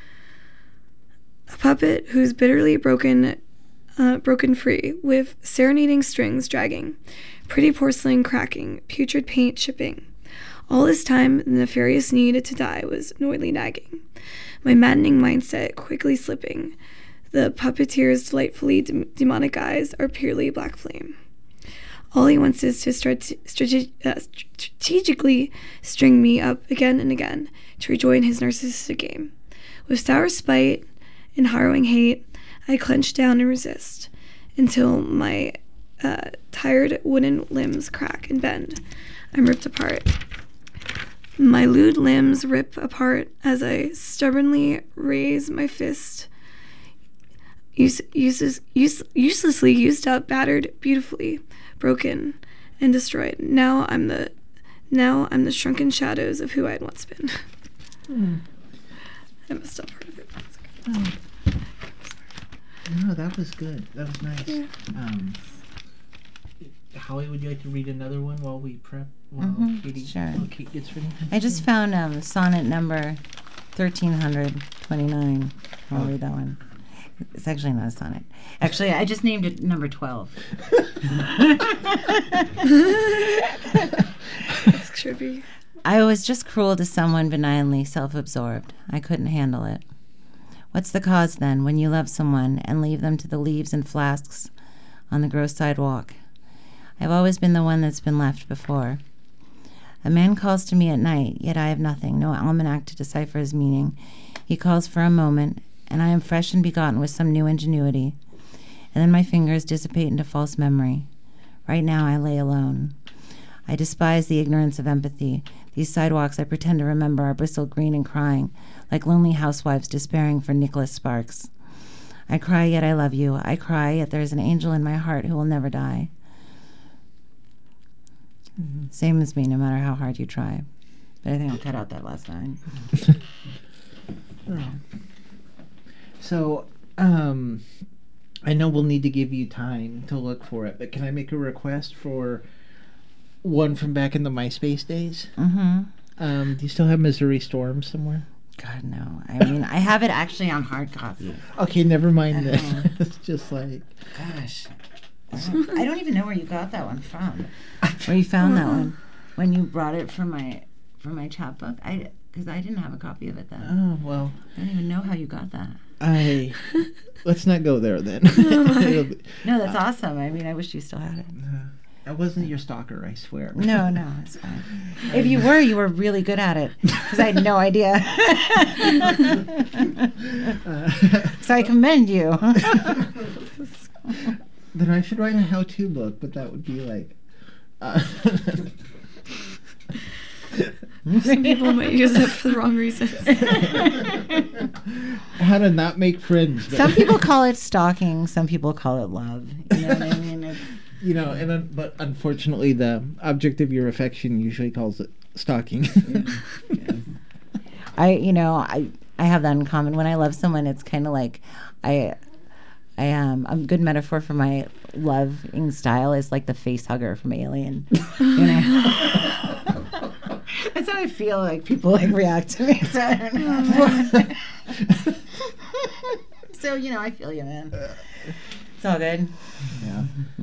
A puppet who's bitterly broken, uh, broken free, with serenading strings dragging, pretty porcelain cracking, putrid paint chipping. All this time, the nefarious need to die was noidly nagging, my maddening mindset quickly slipping. The puppeteer's delightfully de- demonic eyes are purely black flame. All he wants is to strate- strate- uh, strategically string me up again and again to rejoin his narcissistic game. With sour spite and harrowing hate, I clench down and resist until my uh, tired wooden limbs crack and bend. I'm ripped apart. My lewd limbs rip apart as I stubbornly raise my fist. Use, uses, use, uselessly used up, battered, beautifully broken and destroyed. Now I'm the, now I'm the shrunken shadows of who I had once been. Mm. I messed up part of it. That's okay. Oh. No, that was good. That was nice. Yeah. Um, Holly, would you like to read another one while we prep? While Mhm, Katie, sure. while Kate gets ready. I just found um, sonnet number thirteen twenty-nine. I'll read that one. It's actually not a sonnet. Actually, I just named it number twelve. That's trippy. I was just cruel to someone benignly self-absorbed. I couldn't handle it. What's the cause, then, when you love someone and leave them to the leaves and flasks on the gross sidewalk? I've always been the one that's been left before. A man calls to me at night, yet I have nothing, no almanac to decipher his meaning. He calls for a moment, and I am fresh and begotten with some new ingenuity. And then my fingers dissipate into false memory. Right now I lay alone. I despise the ignorance of empathy, These sidewalks I pretend to remember are bristled green and crying, like lonely housewives despairing for Nicholas Sparks. I cry, yet I love you. I cry, yet there is an angel in my heart who will never die. Mm-hmm. Same as me, no matter how hard you try. But I think I'll cut out that last line. Oh. So, um, I know we'll need to give you time to look for it, but can I make a request for one from back in the MySpace days? Mm-hmm. Um, do you still have Missouri Storm somewhere? God, no. I mean, I have it actually on hard copy. Okay, never mind Uh-huh. that. It's just like... Gosh. I don't, I don't even know where you got that one from. Where you found that one. When you brought it from my from my chapbook. I because I didn't have a copy of it then. Oh, well... I don't even know how you got that. I... Let's not go there then. No, that's awesome. I mean, I wish you still had it. I wasn't your stalker, I swear. No, no, it's fine. If you were, you were really good at it. Because I had no idea. So I commend you. Then I should write a how-to book, but that would be like... Uh, Some people might use it for the wrong reasons. how to not make friends. But Some people call it stalking. Some people call it love. You know what I mean? It's, You know, and un- but unfortunately, the object of your affection usually calls it stalking. I, you know, I, I have that in common. When I love someone, it's kind of like, I, I am um, a good metaphor for my loving style is like the face hugger from Alien. You know, that's how I feel like people like react to me. So, I don't know. So you know, I feel you, man. It's all good. Yeah.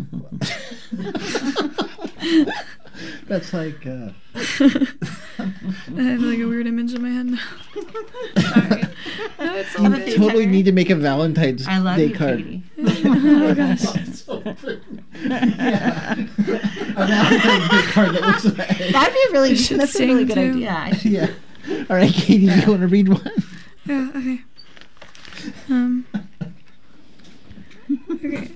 That's like. Uh, I have like a weird image in my head now. Sorry. No, it's all you good. totally need to make a Valentine's I love Day you, card. Katie. Oh gosh. Yeah. A Valentine's Day card that looks like. That'd be a really. You should That's a really sing, good too. idea. I should- Yeah. All right, Katie, do you want to read one? Yeah, okay. Um. Okay.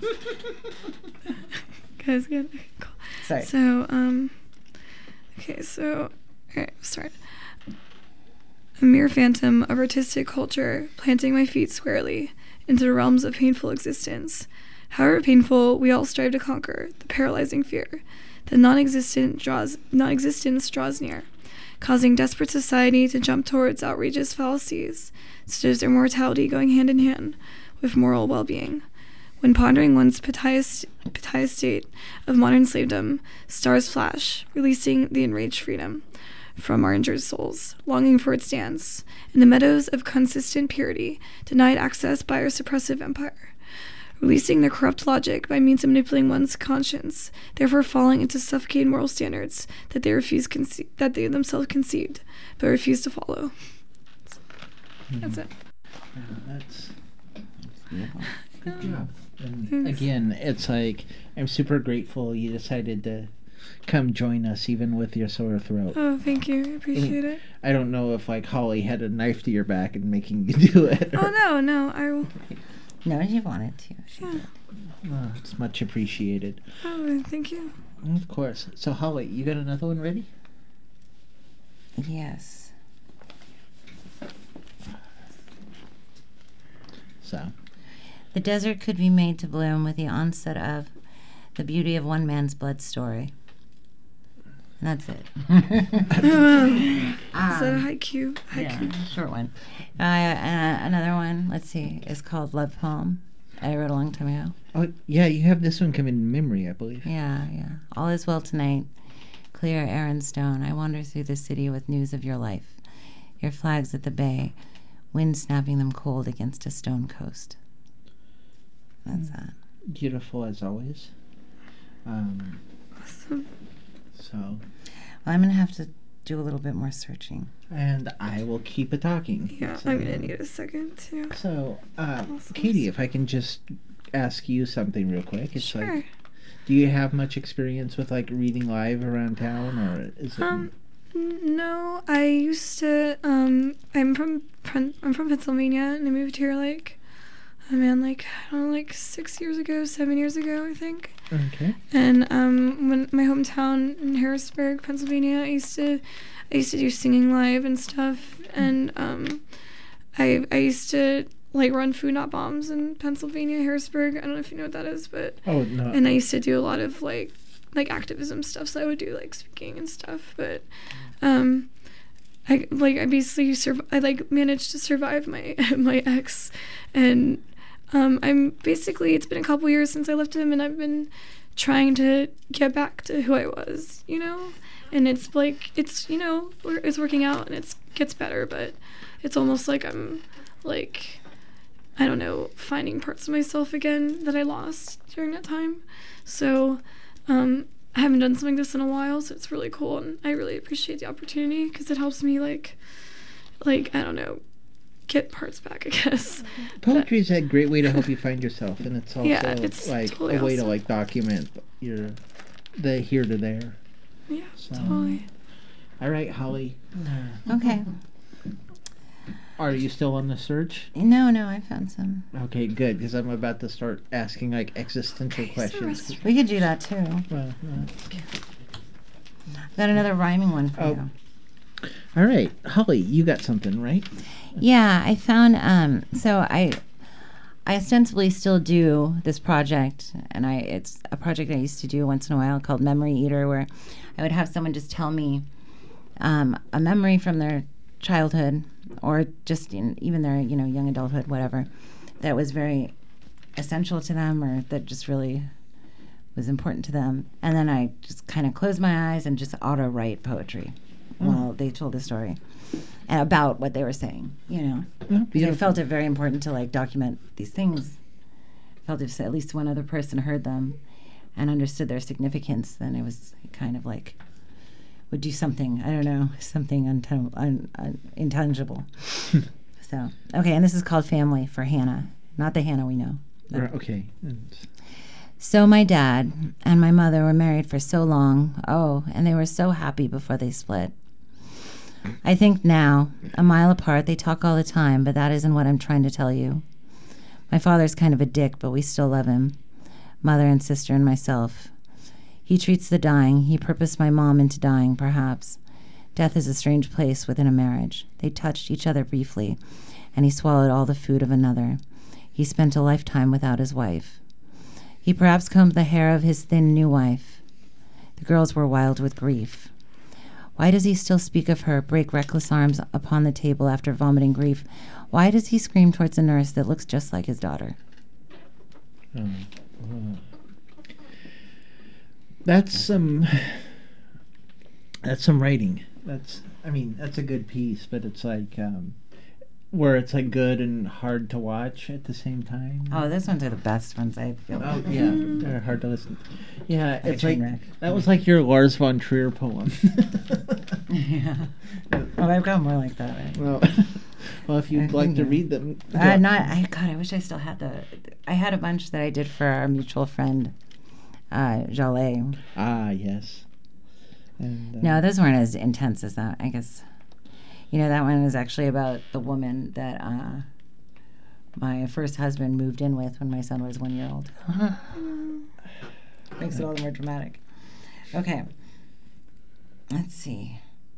Guys, good. Okay, cool. Sorry. So, um. Okay, so. Alright, start. A mere phantom of artistic culture, planting my feet squarely into the realms of painful existence. However painful, we all strive to conquer the paralyzing fear that non-existent draws, non-existence draws near, causing desperate society to jump towards outrageous fallacies, such as immortality going hand in hand with moral well-being. When pondering one's piteous, piteous state of modern slavedom, stars flash, releasing the enraged freedom from our injured souls, longing for its dance, in the meadows of consistent purity, denied access by our suppressive empire. Releasing their corrupt logic by means of manipulating one's conscience, therefore falling into suffocating moral standards that they refuse conce- that they themselves conceived, but refuse to follow. That's it. Yeah, that's good job. And again, it's like I'm super grateful you decided to come join us, even with your sore throat. Oh, thank you. I appreciate it. I don't know if like Holly had a knife to your back and making you do it. Oh no, no, I will. No, she wanted to. She Yeah. did. Oh, it's much appreciated. Oh, thank you. Of course. So Holly, you got another one ready? Yes. So. The desert could be made to bloom with the onset of the beauty of one man's blood story. And that's it. Is that a Um, haiku? Haiku. yeah, short one. Uh, uh, another one, let's see, is called Love Poem. I wrote a long time ago. Oh yeah, you have this one come in memory, I believe. Yeah, yeah. All is well tonight. Clear air and stone. I wander through the city with news of your life. Your flags at the bay. Wind snapping them cold against a stone coast. That's that. Beautiful as always. Um, Awesome. so, Well, I'm going to have to do a little bit more searching. and I will keep it talking. Yeah, So- I'm gonna need a second too. So, uh, Awesome. Katie, if I can just ask you something real quick. It's Sure. like, do you have much experience with like reading live around town, or is it? Um, n- no, I used to. Um, I'm from Pen- I'm from Pennsylvania, and I moved here like oh man, like, I don't know, like six years ago, seven years ago, I think. Okay. And um, when my hometown in Harrisburg, Pennsylvania, I used to, I used to do singing live and stuff. And um, I I used to like run Food Not Bombs in Pennsylvania, Harrisburg. I don't know if you know what that is, but Oh no. and I used to do a lot of like like activism stuff. So I would do like speaking and stuff. But um, I like I basically surv- I like managed to survive my my ex, and um, I'm basically it's been a couple years since I left him, and I've been trying to get back to who I was, you know. And it's like it's you know it's working out and it's gets better, but it's almost like I'm like I don't know finding parts of myself again that I lost during that time. So um, I haven't done something like this in a while, so it's really cool, and I really appreciate the opportunity because it helps me like like I don't know get parts back, I guess. Poetry is a great way to help you find yourself, and it's also Yeah, it's like totally a way to awesome. like document your the here to there. Yeah, So- totally. All right, Holly. Okay. Are you still on the search? No, no, I found some. Okay, good, because I'm about to start asking like existential questions. We could do that too. Well, uh, Got another rhyming one for Oh. you. all right, Holly, you got something, right? Yeah, I found um so I I ostensibly still do this project, and I it's a project I used to do once in a while called Memory Eater, where I would have someone just tell me um, a memory from their childhood or just in, even their you know young adulthood, whatever, that was very essential to them or that just really was important to them, and then I just kind of close my eyes and just auto write poetry while they told the story and about what they were saying, you know. Oh, Because I beautiful. felt it very important to like document these things. Felt if at least one other person heard them and understood their significance, then it was kind of like would do something. I don't know, something unten- un- un- intangible. So okay, and this is called Family for Hannah, not the Hannah we know. but- Right, okay. And- So my dad and my mother were married for so long. Oh, and they were so happy before they split. I think now, a mile apart, they talk all the time, but that isn't what I'm trying to tell you. My father's kind of a dick, but we still love him. Mother and sister and myself. He treats the dying. He purposed my mom into dying, perhaps. Death is a strange place within a marriage. They touched each other briefly, and he swallowed all the food of another. He spent a lifetime without his wife. He perhaps combed the hair of his thin new wife. The girls were wild with grief. Why does he still speak of her, break reckless arms upon the table after vomiting grief? Why does he scream towards a nurse that looks just like his daughter? Oh, oh. That's some. That's some writing. That's. I mean, that's a good piece, but it's like um, where it's like good and hard to watch at the same time. Oh, those ones are the best ones, I feel. Oh yeah, they're hard to listen. Yeah, Like a it's like train wreck. that was like your Lars von Trier poem. Yeah. Oh, I've got more like that, right? Well, well, if you'd I like think, to yeah. read them, Uh, not, I, God, I wish I still had the, I had a bunch that I did for our mutual friend, uh, Jaleh. Ah, yes. And, uh, No, those weren't as intense as that, I guess. You know, that one is actually about the woman that uh, my first husband moved in with when my son was one year old. Makes it all the more dramatic. Okay. Let's see.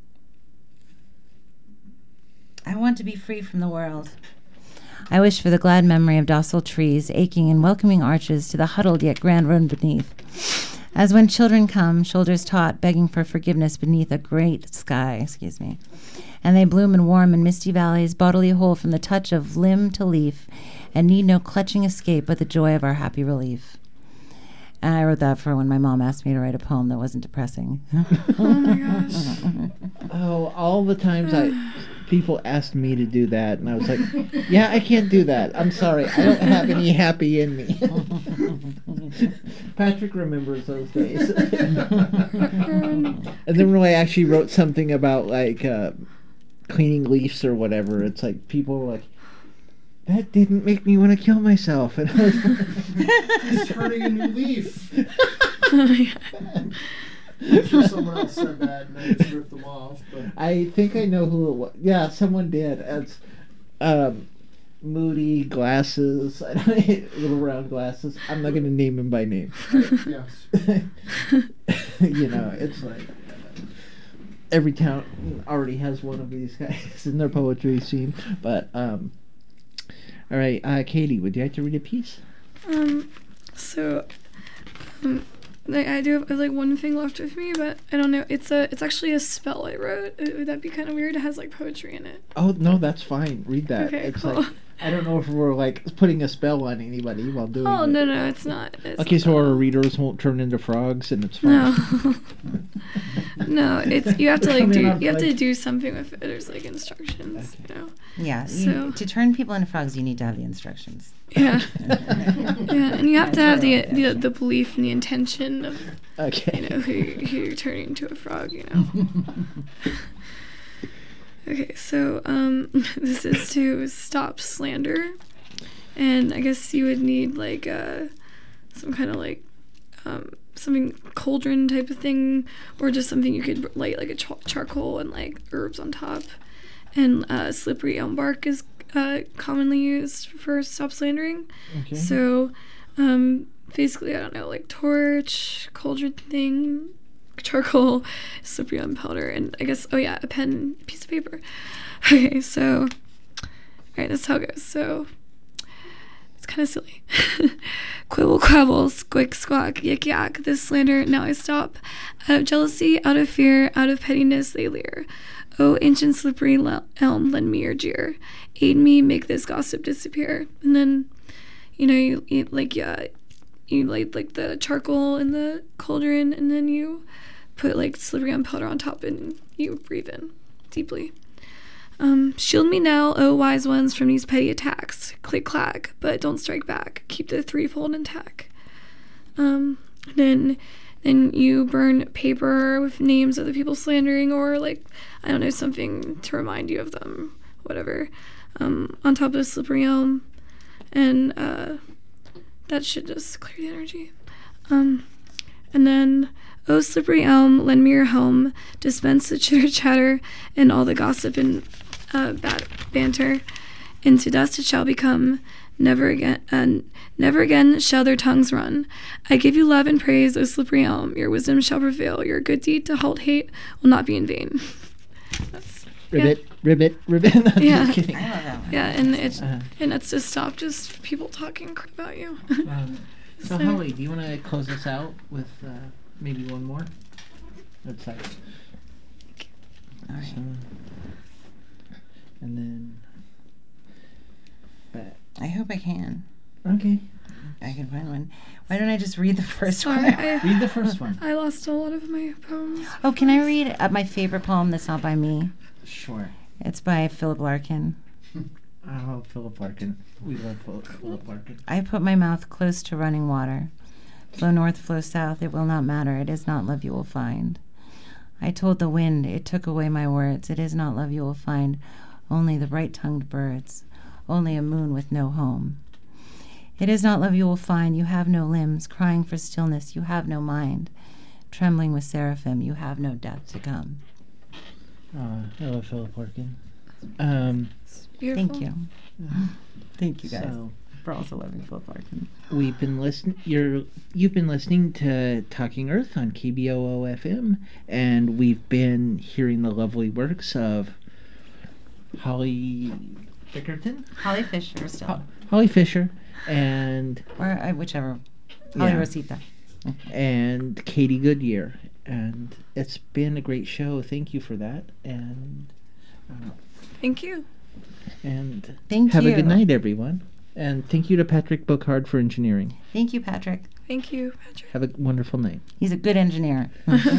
I want to be free from the world. I wish for the glad memory of docile trees, aching and welcoming arches to the huddled yet grand road beneath. As when children come, shoulders taut, begging for forgiveness beneath a great sky, excuse me. And they bloom in warm and misty valleys, bodily whole from the touch of limb to leaf, and need no clutching escape but the joy of our happy relief. And I wrote that for when my mom asked me to write a poem that wasn't depressing. Oh my gosh. Oh, all the times I people asked me to do that, and I was like, "Yeah, I can't do that. I'm sorry. I don't have any happy in me." Patrick remembers those days. And then when I actually wrote something about like uh, cleaning leaves or whatever, it's like people were like, "That didn't make me want to kill myself," and I was He's turning a new leaf. Oh my God. I'm sure someone else said that and I just ripped them off. But I think I know who it was. Yeah, someone did. It's, um, moody glasses, little round glasses. I'm not going to name him by name. Yes. You know, it's like uh, every town already has one of these guys in their poetry scene. But, um, all right, uh, Katie, would you like to read a piece? Um, so, um, like I do have like one thing left with me, but I don't know. It's a, it's actually a spell I wrote. Uh, Would that be kind of weird? It has like poetry in it. Oh, no, that's fine. Read that. Okay, it's cool. like, I don't know if we're like putting a spell on anybody while doing Oh it. no, no, it's not. It's Okay, not so that. our readers won't turn into frogs, and it's fine. No. No, it's you have to like Coming do up, you have to like- do something with it. There's like instructions, you know. Yeah. So- You, to turn people into frogs, you need to have the instructions. Yeah. Yeah, and you have to have the, the the belief and the intention of Okay. you know who, you- who you're turning into a frog, you know. Okay, so um, this is to stop slander, and I guess you would need like uh, some kind of like um, something cauldron type of thing, or just something you could light like a char- charcoal and like herbs on top, and uh, slippery elm bark is uh, commonly used for stop slandering. Okay. So um, basically, I don't know, like torch, cauldron thing, charcoal, slippery elm powder, and I guess, oh yeah, a pen, a piece of paper. Okay, so, alright, that's how it goes. So, it's kind of silly. Quibble, quabble, squick, squawk, yak, yak, this slander, now I stop. Out of jealousy, out of fear, out of pettiness, they leer. Oh, ancient slippery le- elm, lend me your jeer. Aid me, make this gossip disappear. And then, you know, you, you like, yeah, you light like the charcoal in the cauldron, and then you put like slippery elm powder on top, and you breathe in deeply. Um, shield me now, O wise ones, from these petty attacks. Click clack, but don't strike back. Keep the threefold intact. Um, then, then you burn paper with names of the people slandering, or like I don't know, something to remind you of them, whatever. Um, on top of the slippery elm, and uh, that should just clear the energy. Um, and then, oh, slippery elm, lend me your helm, dispense the chitter chatter and all the gossip and uh, bad banter. Into dust it shall become. Never again, uh, never again shall their tongues run. I give you love and praise, O slippery elm. Your wisdom shall prevail. Your good deed to halt hate will not be in vain. That's, Ribbit, ribbit, ribbit. No, I'm Yeah. just kidding. I love that one. yeah, and it's Uh, and it's to stop just people talking crap about you. um, so, So- Holly, do you want to close us out with uh, maybe one more? That's like, All right. so, and then, but, I hope I can. okay. I can find one. Why don't I just read the first Sorry, one? I, Read the first one. I lost a lot of my poems. Oh, can I read uh, my favorite poem that's not by me? Sure. It's by Philip Larkin. Oh, Philip Larkin. We love Philip, Philip Larkin. I put my mouth close to running water. Flow north, flow south, it will not matter. It is not love you will find. I told the wind, it took away my words. It is not love you will find. Only the bright-tongued birds. Only a moon with no home. It is not love you will find. You have no limbs. Crying for stillness, you have no mind. Trembling with seraphim, you have no death to come. Oh, I love Philip Larkin. Um, Beautiful. Thank you. Thank you guys so, for also loving Philip Larkin. we've been listening. You're you've been listening to Talking Earth on K B O O F M, and we've been hearing the lovely works of Holly Bickerton, Holly Fisher still. Ho- Holly Fisher, and Or uh, whichever. Holly Yeah. Rosita. and Katie Goodyear, and it's been a great show. Thank you for that, and uh, Thank you. and Thank have you. a good night, everyone. And thank you to Patrick Bookard for engineering. Thank you, Patrick. Thank you, Patrick. Have a wonderful night. He's a good engineer.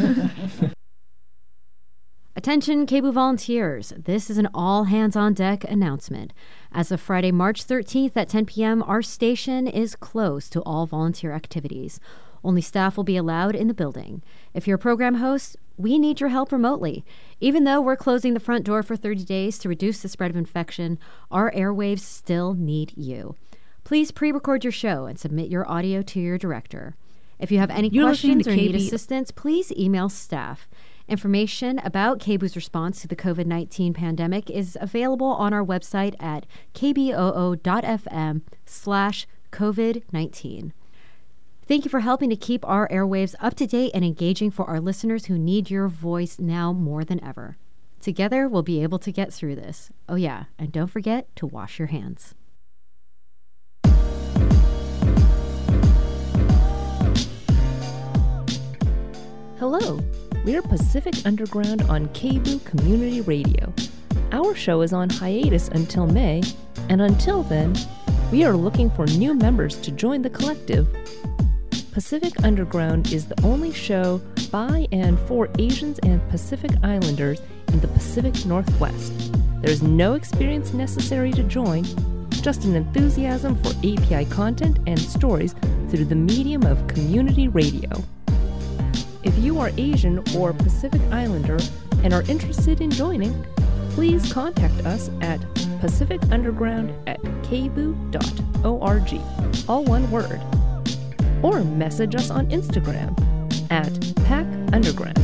Attention, K B O O volunteers. This is an all hands on deck announcement. As of Friday, March thirteenth at ten p.m., our station is closed to all volunteer activities. Only staff will be allowed in the building. If you're a program host, we need your help remotely. Even though we're closing the front door for thirty days to reduce the spread of infection, our airwaves still need you. Please pre-record your show and submit your audio to your director. If you have any You're listening questions to or need K B- assistance, please email staff. Information about K B O's response to the COVID nineteen pandemic is available on our website at kboo.fm slash COVID-19. Thank you for helping to keep our airwaves up to date and engaging for our listeners who need your voice now more than ever. Together, we'll be able to get through this. Oh yeah, and don't forget to wash your hands. Hello, we're Pacific Underground on K B O Community Radio. Our show is on hiatus until May, and until then, we are looking for new members to join the collective. Pacific Underground is the only show by and for Asians and Pacific Islanders in the Pacific Northwest. There's no experience necessary to join, just an enthusiasm for A P I content and stories through the medium of community radio. If you are Asian or Pacific Islander and are interested in joining, please contact us at pacific underground at k b o dot org, all one word, or message us on Instagram at pac underground.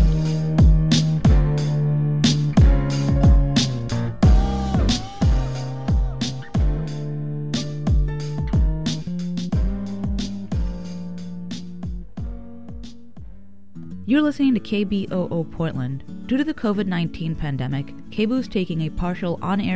You're listening to K B O O Portland. Due to the COVID nineteen pandemic, K B O O is taking a partial on-air